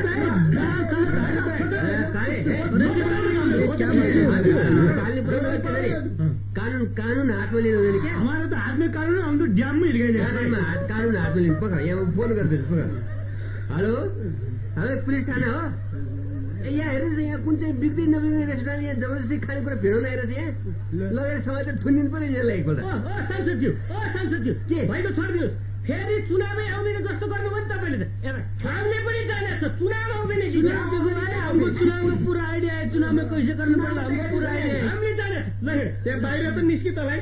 कानून कानून हाथ में लिनु हुँदैन क्या हमारा तो हाथ में कानून हम तो जाम में हिर्काइदिन्छ कानूनमा हात कानून हातमा लिनु पक्का यहाँ फोन गर्दैछु पक्का हेलो हेलो पुलिस थाना हो ए यहाँ हेर्नुहोस् यहाँ कुन चाहिँ बिग्दै नबिग्दै रेस्टुरेन्ट यहाँ जबरजस्ती खानेकुरा भिडाउन आइरहेछ यहाँ लगेर समाचार थुनिदिनु पर्यो यसलाई एकपल्ट सांसदज्यू ओ सांसदज्यू के भएको छोडिदिनुहोस् फेरि चुनावै आउँदैन जस्तो गर्नुभयो नि तपाईँले त हामीले पनि जानेछ चुनाव आउँदैन कि हमको चुनाव में पूरा आइडिया है चुनाव में कैसे करना पर्ला हमको पूरा आइडिया है हामीले जानेछ ल त्यहाँ बाहिर त निस्कि तपाईँ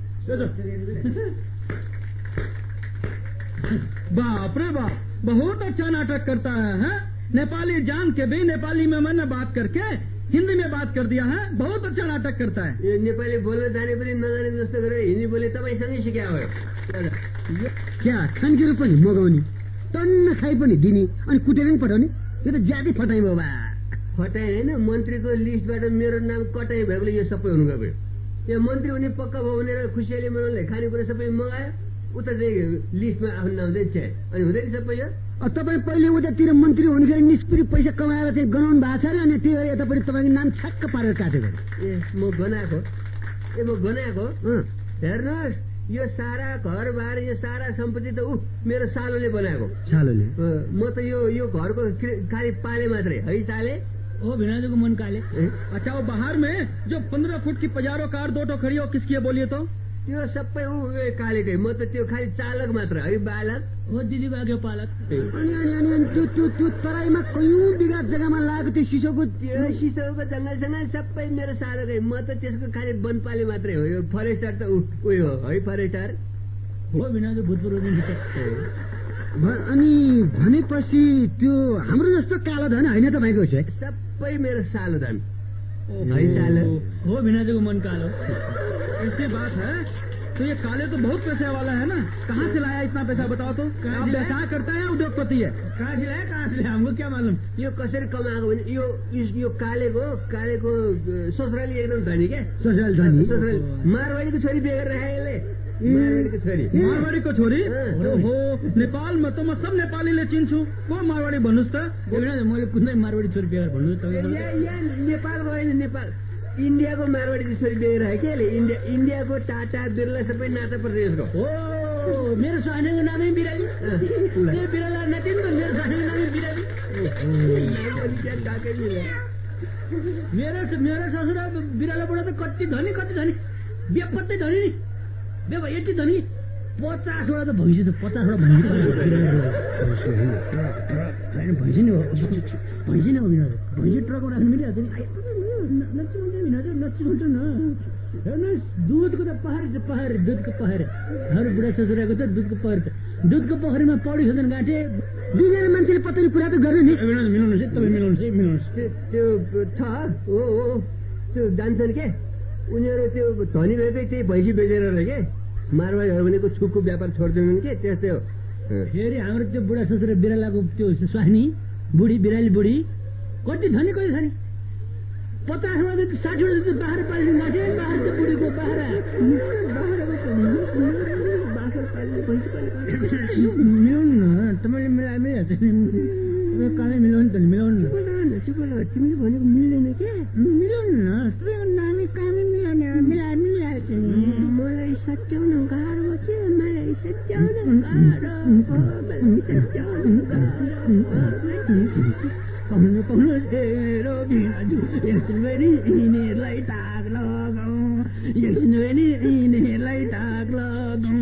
बाप रे बाप बहुत अच्छा नाटक करता है, है? नेपाली जान के भी नेपाली में मैंने बात करके हिंदी में बात कर दिया है। बहुत अच्छा नाटक करता है। यो नेपाली बोल्न जाने पनि नजाने जस्तो गरेर हिन्दी बोले तपाईँसँगै सिक्या हो क्या खानकिरो पनि मगाउने टन्न खाइ पनि दिने अनि कुटेर पनि पठाउने यो त ज्यादै फटाइ भयो बा फटाइ होइन मन्त्रीको लिस्टबाट मेरो नाम कटाइ भएकोले यो सबै हुनु गयो यो मन्त्री हुने पक्का भयो भनेर खुसियाली मनाउनले खानेकुरा सबै मगायो उता चाहिँ लिस्टमा आफ्नो नाम चाहिँ च्याय अनि हुँदैन सबै यो तपाईँ पहिले उतातिर मन्त्री हुनेखेरि निष्क्रिय पैसा कमाएर चाहिँ गनाउनु भएको छ अरे अनि त्यही भएर यतापट्टि तपाईँको नाम छक्क पारेर काटेको ए म गनाएको ए म गनाएको हेर्नुहोस् यो सारा घरबार यो सारा सम्पत्ति त ऊ मेरो सालोले बनाएको सालोले म त यो यो घरको खाली पाले मात्रै है साले ओ भिनाजू को मन काले अच्छा वो बाहर में जो पंद्रह फुट की पजारो कार दो ठो खड़ी हो किसकी है बोलिए तो त्यो सबै ऊ कालेकै म त त्यो खाली चालक मात्र है बालक हो दिदीको आगे पालक अनि अनि अनि त्यो त्यो त्यो तराईमा कयौं बिघा जग्गामा लागेको त्यो सिसोको त्यो सिसोको जङ्गल जङ्गल सबै मेरो सालकै म त त्यसको खालि वनपाले मात्रै हो यो फरेस्टर त उयो हो है फरेस्टर हो भिनाजू भूतपूर्व अनि भनेपछि त्यो हाम्रो जस्तो कालो धन होइन तपाईँको चाहिँ सबै मेरो सालो धन है सालो हो भिनाजू को मन कालो ऐसी बात है तो ये काले तो बहुत पैसे वाला है ना कहाँ से लाया इतना पैसा बताओ तो आप व्यवसाय करता है उद्योगपति है कहाँ से लाया कहाँ से लाया हमको क्या मालूम यो कसरी कमाएको भने यो यो कालेको कालेको ससुराली एकदम धनी क्या ससुराली धनी ससुराली मारवाडीको छोरी बिहे गरेर राखे यसले मारवाडीको छोरी मारवाड़ी को छोरी हो नेपाल में तो म सब नेपालीले चिन्छु को मारवाडी भन्नुहोस् त मैले कुनै मारवाडी छोरी बिहे भन्नु नेपालको होइन नेपाल इन्डियाको मारवाडीको छोरी बिहे राखे क्या यसले इन्डिया इन्डियाको टाटा बिर्ला सबै नाता पर्छ यसको हो मेरो स्वानीको नामै बिराली बिराला नतिन त मेरो स्वानीको नामै बिराली मेरो मेरो ससुरा बिराला बुढा त कति धनी कति धनी बेपत्तै धनी नि बे यति धनी पचासवटा त भैँसी छ पचासवटा भैँसी भैँसी नै हो भैँसी नै हो बिना भैँसी ट्रकमा राख्नु मिलिहाल्छ नि लच्छी हुन्छ बिना लच्छी हुन्छ न हेर्नुहोस् दुधको त पहाड छ पहाड दुधको पहाड हाम्रो बुढा ससुराको त दुधको पहाड छ दुधको पोखरीमा पौडी खेल्न गाँठे दुईजना मान्छेले पत्तरी पुरा त गर्नु नि मिलाउनुहोस् है तपाईँ मिलाउनुहोस् है मिलाउनुहोस् त्यो छ हो हो त्यो जान्छन् के उनीहरू त्यो धनी भएकै त्यही भैँसी बेचेर रहे के मारवाडीहरू भनेको छुकको व्यापार छोड्दैनन् के त्यस्तै हो फेरि हाम्रो त्यो बुढा ससुरा बिरालाको त्यो स्वास्नी बुढी बिराली बुढी कति धनी कति धनी पचासमा साठीवटा जस्तो बाख्रा पालिदिनु गाँठे बाख्रा त्यो बुढीको बाख्रा मिलाउनु न तपाईँले मिलाए मिलिहाल्छ नि कामै मिलाउनु त मिलाउनु तिमीले भनेको मिल्दैन के मिलाउनु न तपाईँको नानी कामै मिलाउने मिलाए मिलिहाल्छ नि मलाई सच्याउनु गाह्रो के मलाई सच्याउनु गाह्रो मलाई सच्याउनु पाउनु पाउनु हेरो बिनाजु यसरी यिनीहरूलाई ताग लगाउँ यसरी यिनीहरूलाई ताग लगाउँ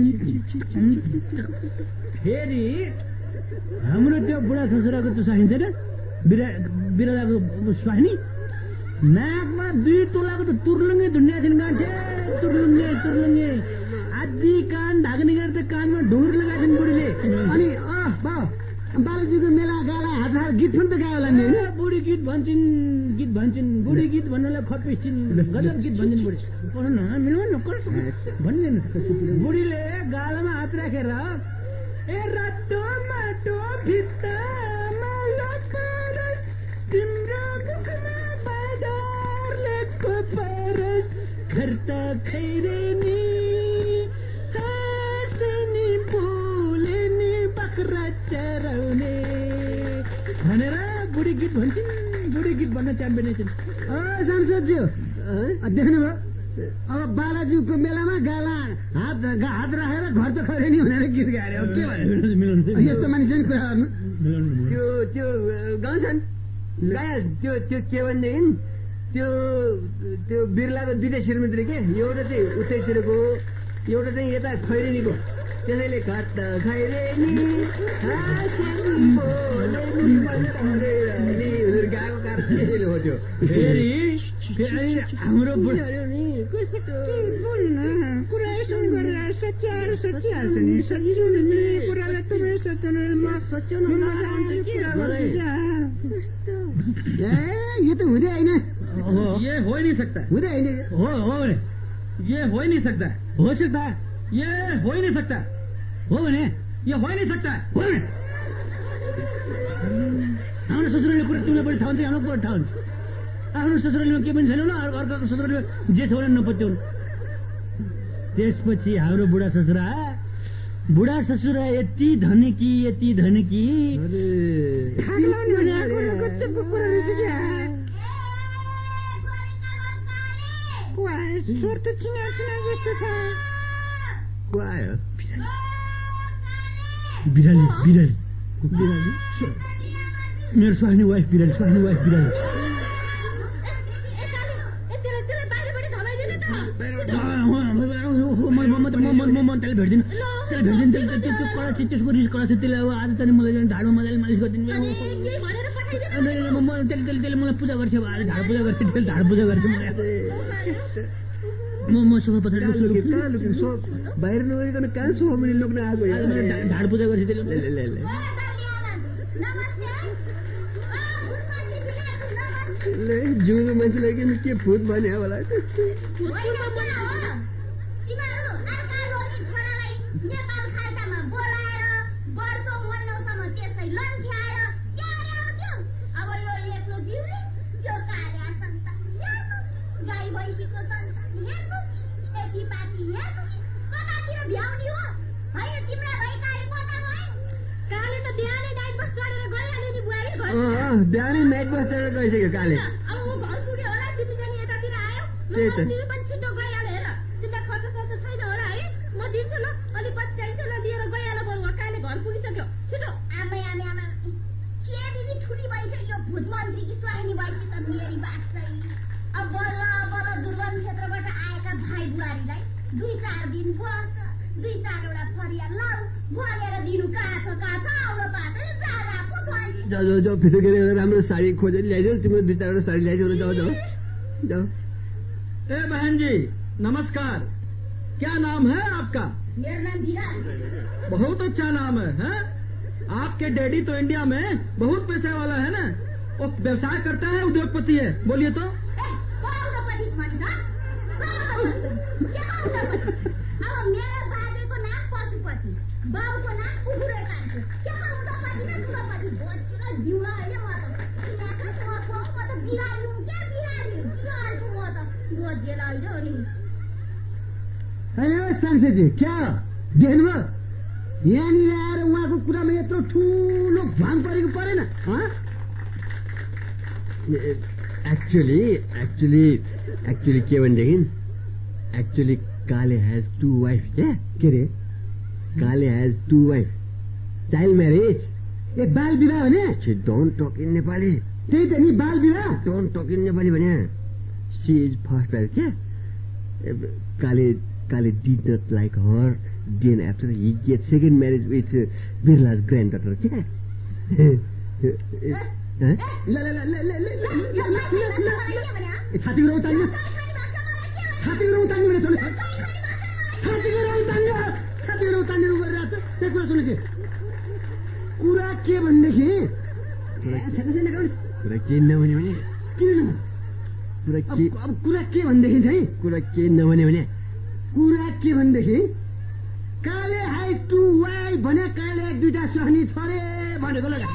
फेरि हाम्रो त्यो बुढा ससुराको त्यो स्वास्नी छैन बिरा बिरालाको स्वास्नी नाकमा दुई तोलाको त तुर्लुङ्गे धुन्या थिएन गाँठे तुर्लुङ्गे तुर्लुङ्गे आधी कान ढाक्ने गरेर त कानमा ढुङ्ग्रो लगाएको थिइन् बुढीले अनि अँ बाउ बालाजीको मेला गाला हात हात गीत पनि त गायो होला नि बुढी गीत भन्छन् गीत भन्छन् बुढी गीत भन्नलाई खपिन्छन् गजब गीत भन्छन् बुढी पढ्नु न मिलाउनु न भन्दैन बुढीले गालामा हात राखेर ए रातो माटो भित्तामा लपरस तिम्रो मुखमा बादरलेको परस घर त खैरेनी हाँस्ने बोल्ने बाख्रा चराउने भनेर बुढी गीत भन्छन् बुढी गीत भन्न च्याम्पियन छन् सांसदज्यू देख्नुभयो अब बालाजीको मेलामा गाला हात हात राखेर घर त खैरेनी भनेर गीत गायो के भन्नु यस्तो मानिसले कुरा गर्नु त्यो त्यो गाउँछन् गाया त्यो त्यो के भनेदेखि त्यो त्यो बिर्लाको दुइटा श्रीमन्त्री के एउटा चाहिँ उत्तैतिरको एउटा चाहिँ यता खैरेनीको त्यसैले घट्ट खैरेनी गाएको कारण हो त्यो फेरि हाम्रो कुरा यसो गरेर सच्याएर सच्याइहाल्छ नि सच्याउने कुरालाई तपाईँ सच्याउनु सच्याउनु यो त हुँदै होइन ये हो ही नहीं सकता हुँदै होइन हो हो ये हो ही नहीं सकता हो सकता ये हो ही नहीं सकता हो भने ये हो ही नहीं सकता हो हाम्रो ससुरालीले कुरा तिमीलाई बढी थाहा हुन्छ हाम्रो कुरा थाहा हुन्छ आफ्नो ससुरालीमा के पनि छैन न अर्काको ससुरालीमा जे छ भने नपत्याउनु त्यसपछि हाम्रो बुढा ससुरा बुढा ससुरा यति धनकी यति धनकी स्वर त चिना चिना जस्तो छ बिराली बिराली बिराली मेरो स्वास्नी वाइफ बिराली स्वास्नी वाइफ बिराली म त्यसले भेट्दिनँ त्यसले भेट्दिनँ त्यो कडा छ त्यसको रिस कडा छ त्यसले अब आज चाहिँ मलाई ढाडमा मजाले मालिस गरिदिनु त्यसले त्यसले मलाई पूजा गर्छ अब आज ढाड पूजा गर्छ त्यसले ढाड पूजा गर्छ मलाई म म सोफा पछाडि बाहिर नगरिकन कहाँ सोफा पनि लुक्न आएको ढाड पूजा गर्छ त्यसले जिउँदो मान्छेलाई के भूत भने होला बिहानै नाइट बस चढेर गइसक्यो काले त्यही त छिटो गइहाल हेर तिमीलाई खर्च सर्च छैन होला है म दिन्छु ल अलिक पछि चाहिन्छ ल लिएर गइहाल बरु काले घर पुगिसक्यो छिटो आमै आमै आमा के दिदी ठुली भइसक्यो यो भूत मन्त्रीकी स्वास्नी भएपछि त मेरी बात चाहिँ अब बल्ल बल्ल दुर्गम क्षेत्रबाट आएका भाइ बुहारीलाई दुई चार दिन बस दुई चारवटा फरिया लाउ भनेर दिनु कहाँ छ कहाँ छ आउन पाएको जाँदा पो भन्छ जाऊ जाऊ जाऊ भित्र गएर राम्रो साडी खोजेर ल्याइदेऊ तिम्रो दुई चारवटा साडी ल्याइदेऊ जाऊ जाऊ जाऊ। ए बहन जी नमस्कार, क्या नाम है आपका? मेरा नाम वीरा। बहुत अच्छा नाम है, है? आपके डैडी तो इंडिया में बहुत पैसे वाला है ना, वो व्यवसाय करता है, उद्योगपति है, बोलिए तो। अब मेरो बाजेको नाम पशुपति, बाबुको नाम कुकुरै कान्छो, के उद्योगपति न उद्योगपति बच्चु न जिउला अहिले म त म त बिराली हुँ क्या बिराली बिरालको म त बजेर अहिले अरे सांसदजी क्या देख्नुभयो यहाँनिर आएर उहाँको कुरामा यत्रो ठुलो भाङ परेको परेन? एक्चुअली एक्चुअली एक्चुअली के भनेदेखि actually Kale has two wife क्या के अरे Kale has two wife child marriage ए बाल विवाह भने डोन्ट टक इन नेपाली त्यही त नि बाल विवाह डोन्ट टक इन नेपाली भने सी इज फर्स्ट म्यारेज क्या Kale Kale did not like her then after he get second marriage with Birla's granddaughter क्या छातीको रौ तान्यो छातीको रौ तान्यो भने सुन्नु छातीको रौ तान्यो छातीको रौ तान्यो गरिरहेको छ त्यो कुरा सुनेपछि कुरा के भनेदेखि कुरा के नभने भने किन कुरा के अब कुरा के भनेदेखि चाहिँ कुरा के नभने भने कुरा के भनेदेखि काले हाई टु वाइ भने काले दुईटा सुहानी छरे भनेको लगा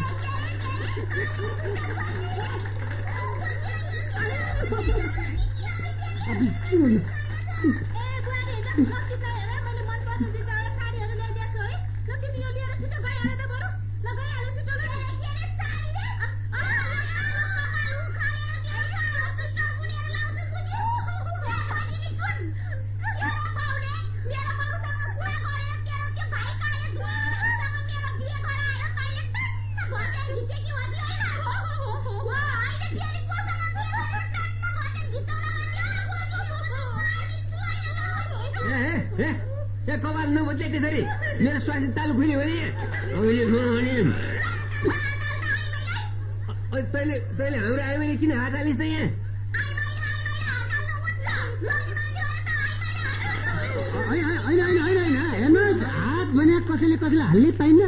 कपाल नबदले त्यसरी मेरो स्वास्थ्य तालु खुल्यो भने तैँले तैँले हाम्रो आयो भने किन हात हालिस् त यहाँ होइन होइन होइन होइन हेर्नुहोस् हात भने कसैले कसैले हाल्नै पाइन्न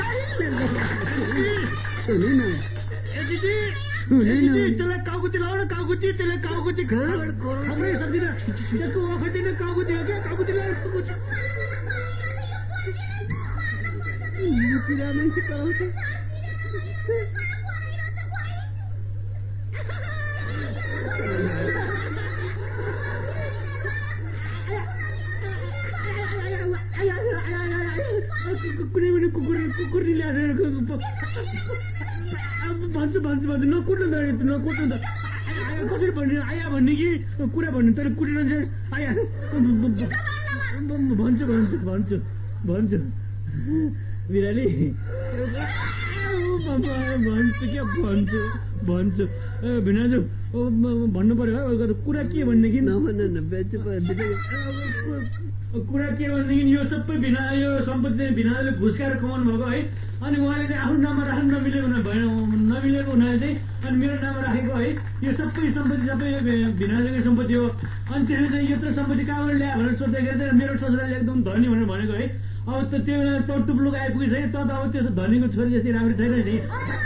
त्यसलाई काउकुती लाउन काउकुती त्यसलाई काउकुती खबै सक्दिन त्यसको वखत नै काउकुती हो क्या काउकुती लगाएर मान्छे कराउँछ कुनै पनि कुकुर कुकुरले ल्याएर भन्छु भन्छु भन्छु नकुट्नु त नकुट्नु त कसरी भन्ने आया भन्ने कि कुरा भन्ने तर कुटेर आया भन्छु भन्छु भन्छु भन्छु बिराली भन्छु क्या भन्छु भन्छु भिनाजु भन्नु पर्यो कुरा के भनेदेखि कुरा के भनेदेखि यो सबै भिना यो सम्पत्ति भिनाले घुस खाएर कमाउनु भएको है अनि उहाँले चाहिँ आफ्नो नाममा राख्नु नमिलेको भएन नमिलेको हुनाले चाहिँ अनि मेरो नाममा राखेको है यो सबै सम्पत्ति सबै भिनालेकै सम्पत्ति हो अनि त्यसले चाहिँ यत्रो सम्पत्ति कहाँबाट ल्यायो भनेर सोद्धाखेरि चाहिँ मेरो ससुराले एकदम धनी भनेर भनेको है अब त त्यो बेला टोटुप लुगा आइपुगेको छैन त अब त्यो धनीको छोरी जस्तै राम्रो छैन नि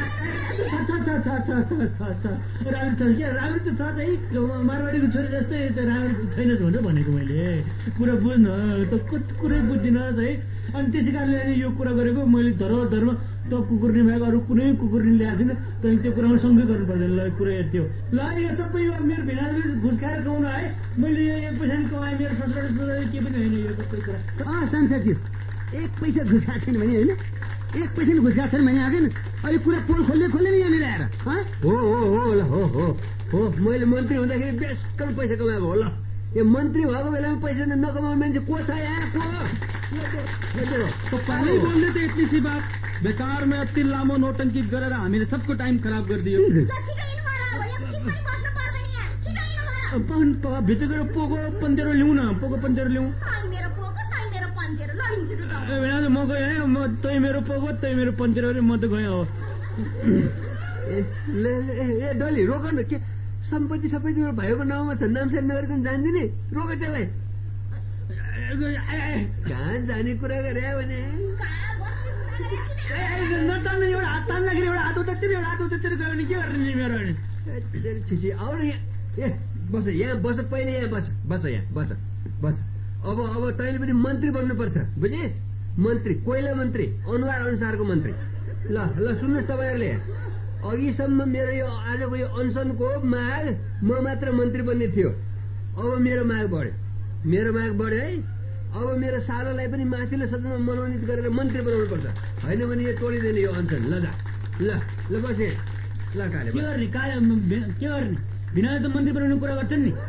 राम्रो छ क्या राम्रो त छ चाहिँ मारवाडीको छोरी जस्तै राम्रो छैन भनेर भनेको मैले कुरा बुझ्न त कुरै बुझ्दिनँ है अनि त्यसै कारणले यो कुरा गरेको मैले धर्म धर्म त कुकुर्ने भएको अरू कुनै कुकुर्ने ल्याएको थिइनँ त्यहाँदेखि त्यो कुरामा सँगै गर्नु पर्दैन ल कुरा यति हो ल यो सबै यो मेरो भिनाले घुस खाएर कमाउनु है मैले यो एक पैसा कमाएँ मेरो ससुराले के पनि होइन यो सबै कुरा अँ सांसदज्यू एक पैसा घुस खाएको छैन भने होइन एक पैसा घुस खाएको छैन भने आएको अहिले कुरा पोल खोल्दै खोल्दै नि यहाँनिर आएर हो हो हो ल हो हो हो मैले मन्त्री हुँदाखेरि बेसकम पैसा कमाएको हो ल यो मन्त्री भएको बेलामा पैसा नकमाउने मान्छे को छ यहाँ को पानी बोल्ने त यति सी बात बेकार में अति लामो नौटंकी गरेर हामीले सबको टाइम खराब गरिदियो भित्र गएर पोको पन्तेरो ल्याउँ न पोको पन्तेरो ल्याउँ म गएँ तै मेरो पोको तै मेरो पन्तेरो म त गएँ हो ए डली रोक न के सम्पत्ति सबै तिम्रो भाइको नाउँमा छ नामसारी नगरिकन जान्दिने रोक त्यसलाई कहाँ जाने कुरा गरे भने नतान्नु एउटा हात तान्दाखेरि एउटा हात उतातिर एउटा हात उतातिर गयो भने के गर्ने नि मेरो छिसी आउनु यहाँ ए बस यहाँ बस पहिले यहाँ बस बस यहाँ बस बस अब अब तैँले पनि मन्त्री बन्नुपर्छ बुझिस् मन्त्री कोइला मन्त्री अनुहार अनुसारको मन्त्री ल ल सुन्नुहोस् तपाईँहरूले अघिसम्म मेरो यो आजको यो अनसनको माग म मात्र मन्त्री बन्ने थियो अब मेरो माग बढ्यो मेरो माग बढ्यो है अब मेरो सालोलाई पनि माथिल्लो सदनमा मनोनित गरेर मन्त्री बनाउनु पर्छ होइन भने यो तोडिँदैन यो अनसन ल ल ल बसे ल काले के गर्ने काले के गर्ने बिना त मन्त्री बनाउने कुरा गर्छन् नि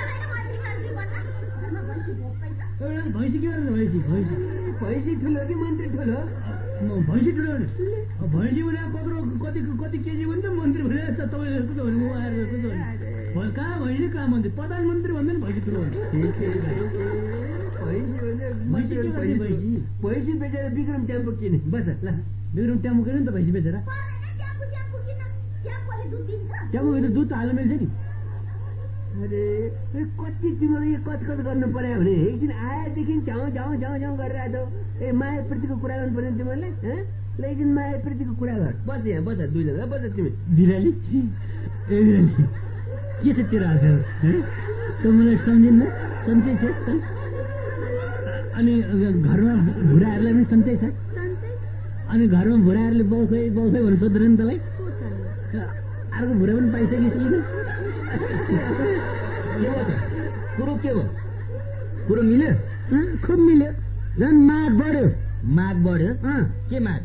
भैँसी के गर्ने भैँसी भैँसी भैँसी ठुलो कि मन्त्री ठुलो भैँसी ठुलो भैँसी भने कत्रो कति कति केजी भने त मन्त्री भने तपाईँ जस्तो त भने आएर जस्तो त कहाँ भैँसी कहाँ मन्त्री प्रधानमन्त्री भन्दा नि भैँसी ठुलो भैँसी भैँसी बेचेर विक्रम ट्याम्पो किने बस ल विक्रम ट्याम्पो किने नि त भैँसी बेचेर ट्याम्पोभित्र दुध हाल्नु मिल्छ नि अरे कति तिमीहरू यो कच कच गर्नु पर्यो भने एकदिन आएदेखि झ्याउ झ्याउ झ्याउ झ्याउ गरिरहेको ए माया प्रीतिको कुरा गर्नु पर्यो तिमीहरूले ल एकदिन माया प्रीतिको कुरा गर बस यहाँ बस दुईजना बस तिमी बिराली ए बिराली के छ तेरो आशा त मलाई सम्झिन्न सन्चै छ अनि घरमा भुराहरूलाई पनि सन्चै छ अनि घरमा भुराहरूले बाउखै बाउखै भनेर सोध्दैन नि तँलाई अर्को भुरा पनि पाइसकिसकिन कुरो के भयो कुरो मिल्यो खुब मिल्यो झन् माग बढ्यो माग बढ्यो के माग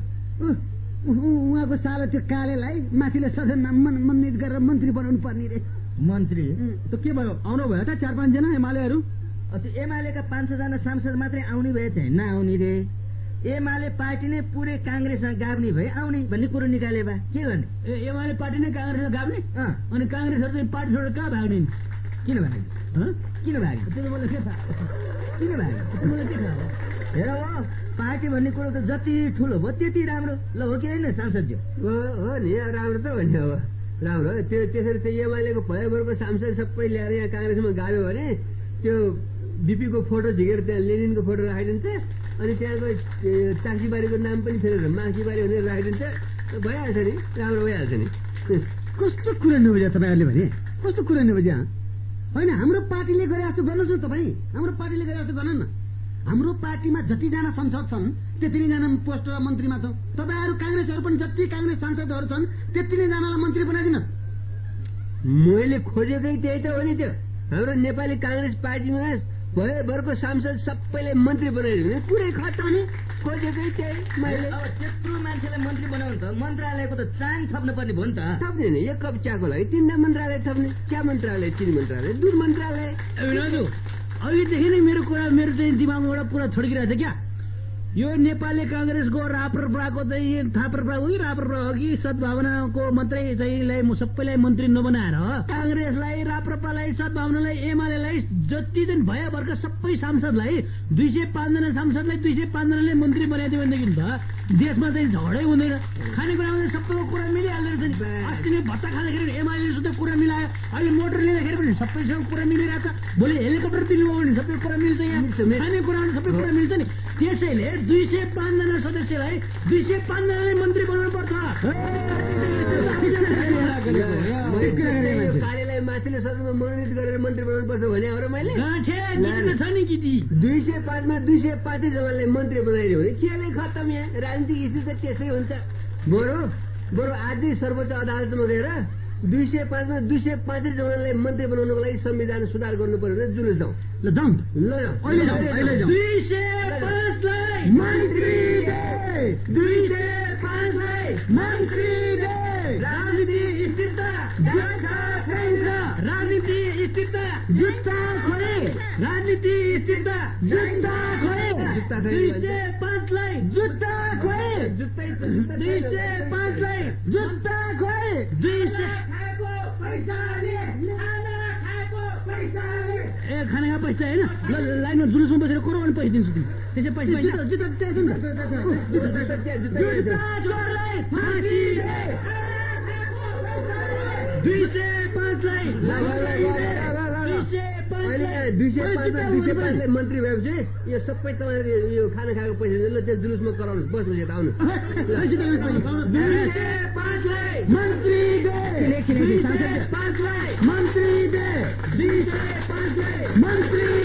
उहाँको सालो त्यो कालेलाई माथिल्लो सदनमा मनोनित गरेर मन्त्री बनाउनु पर्ने रे मन्त्री त के भयो आउनु भयो त चार पाँचजना एमालेहरू त्यो एमालेका पाँच छजना सांसद मात्रै आउने भए चाहिँ नआउने रे एमाले पार्टी नै पुरै काङ्ग्रेसमा गाब्ने भए आउने भन्ने कुरो निकाले बा के गर्ने ए एमाले पार्टी नै काङ्ग्रेसमा गाब्ने अनि काङ्ग्रेसहरू चाहिँ पार्टी छोडेर कहाँ भाग्ने किन भाग्ने किन भाग्ने त्यो त मलाई के थाहा किन भाग्ने मलाई के थाहा हेर हो पार्टी भन्ने कुरो त जति ठुलो भयो त्यति राम्रो ल हो कि होइन सांसदज्यू हो नि राम्रो त हो नि अब राम्रो त्यो त्यसरी चाहिँ एमालेको भएभरको सांसद सबै ल्याएर यहाँ काङ्ग्रेसमा गाब्यो भने त्यो बिपीको फोटो झिकेर त्यहाँ लेनिनको फोटो राखिदिन्छ अनि त्यहाँको टाक्सीबारीको नाम पनि फेरेर माखीबारी भनेर राखिदिन्छ भइहाल्छ नि राम्रो भइहाल्छ नि कस्तो कुरा नबुझ्या तपाईँहरूले भने कस्तो कुरा नबुझ्या होइन हाम्रो पार्टीले गरे जस्तो गर्नुहोस् न तपाईँ हाम्रो पार्टीले गरे जस्तो गर्नु न हाम्रो पार्टीमा जतिजना सांसद छन् त्यति नै जना पोस्ट र मन्त्रीमा छौँ तपाईँहरू काङ्ग्रेसहरू पनि जति काङ्ग्रेस सांसदहरू छन् त्यति नै जनालाई मन्त्री बनाइदिनुहोस् मैले खोजेकै त्यही त हो नि त्यो हाम्रो नेपाली काङ्ग्रेस पार्टीमा भएभरको सांसद सबैले मन्त्री बनाइदियो भने पुरै खत्तम नि खोजेकै त्यही मैले अब त्यत्रो मान्छेलाई मन्त्री बनाउनु त मन्त्रालयको त चाङ थप्नु पर्ने भयो नि त थप्ने नि एक कप चियाको लागि तीनवटा मन्त्रालय थप्ने चिया मन्त्रालय चिनी मन्त्रालय दुध मन्त्रालय अघिदेखि नै मेरो कुरा मेरो चाहिँ दिमागबाट पुरा छोड्किरहेको छ क्या यो नेपाली काङ्ग्रेसको राप्रपाको चाहिँ थाप्रपा हो कि राप्रपा हो कि सद्भावनाको मात्रै चाहिँ सबैलाई मन्त्री नबनाएर काङ्ग्रेसलाई राप्रपालाई सद्भावनालाई एमालेलाई जति चाहिँ भएभरका सबै सांसदलाई दुई सय पाँचजना सांसदलाई दुई सय पाँचजनाले मन्त्री बनाइदियो भनेदेखि त देशमा चाहिँ झगडै हुँदैन खानेकुरामा सबैको कुरा मिलिहाल्दो रहेछ नि अस्ति नै भत्ता खाँदाखेरि एमाले सुधा कुरा मिलायो अहिले मोटर लिँदाखेरि पनि सबैसँग कुरा मिलिरहेछ भोलि हेलिकप्टर दिनुभयो भने सबै कुरा मिल्छ यहाँ खानेकुरामा सबै कुरा मिल्छ नि त्यसैले दुई सय पाँचजना सदस्यलाई दुई सय पाँचजनाले मन्त्री बनाउनु पर्छ कालेलाई माथिल्लो सदनमा मनोनित गरेर मन्त्री बनाउनु पर्छ भने हो र मैले छ नि कि दुई सय पाँचमा दुई सय पाँचैजनाले मन्त्री बनाइदियो भने खेलै खत्तम यहाँ राजनीतिक स्थिति त त्यसै हुन्छ बरु बरु आजै सर्वोच्च अदालतमा गएर दुई सय पाँचमा दुई सय पाँचै जनालाई मन्त्री बनाउनको लागि संविधान सुधार गर्नु पर्यो भने जुलुस जाउँ ल जाउँ ल दुई सय पाँचलाई मन्त्री दुई सय पाँचलाई मन्त्री राजनीति स्थिरता राजनीति स्थिरता जुत्ता खोले राजनीति स्थिरता जुत्ता खोले दुई सय पाँचलाई जुत्ता खोले दुई सय पाँचलाई जुत्ता खोले दुई सय ए भाइको खाना खा पैसा होइन ल लाइनमा जुलुसमा बसेर करो भने पैसा दिन्छु तिमी त्यसै पैसा दुई सय पाँचलाई दुई सय पाँच दुई सय पाँचलाई मन्त्री भएपछि यो सबै तपाईँले यो खाना खाएको पैसा ल त्यो जुलुसमा कराउनु बस्नु यता आउनु मन्त्री दे मन्त्री दे मन्त्री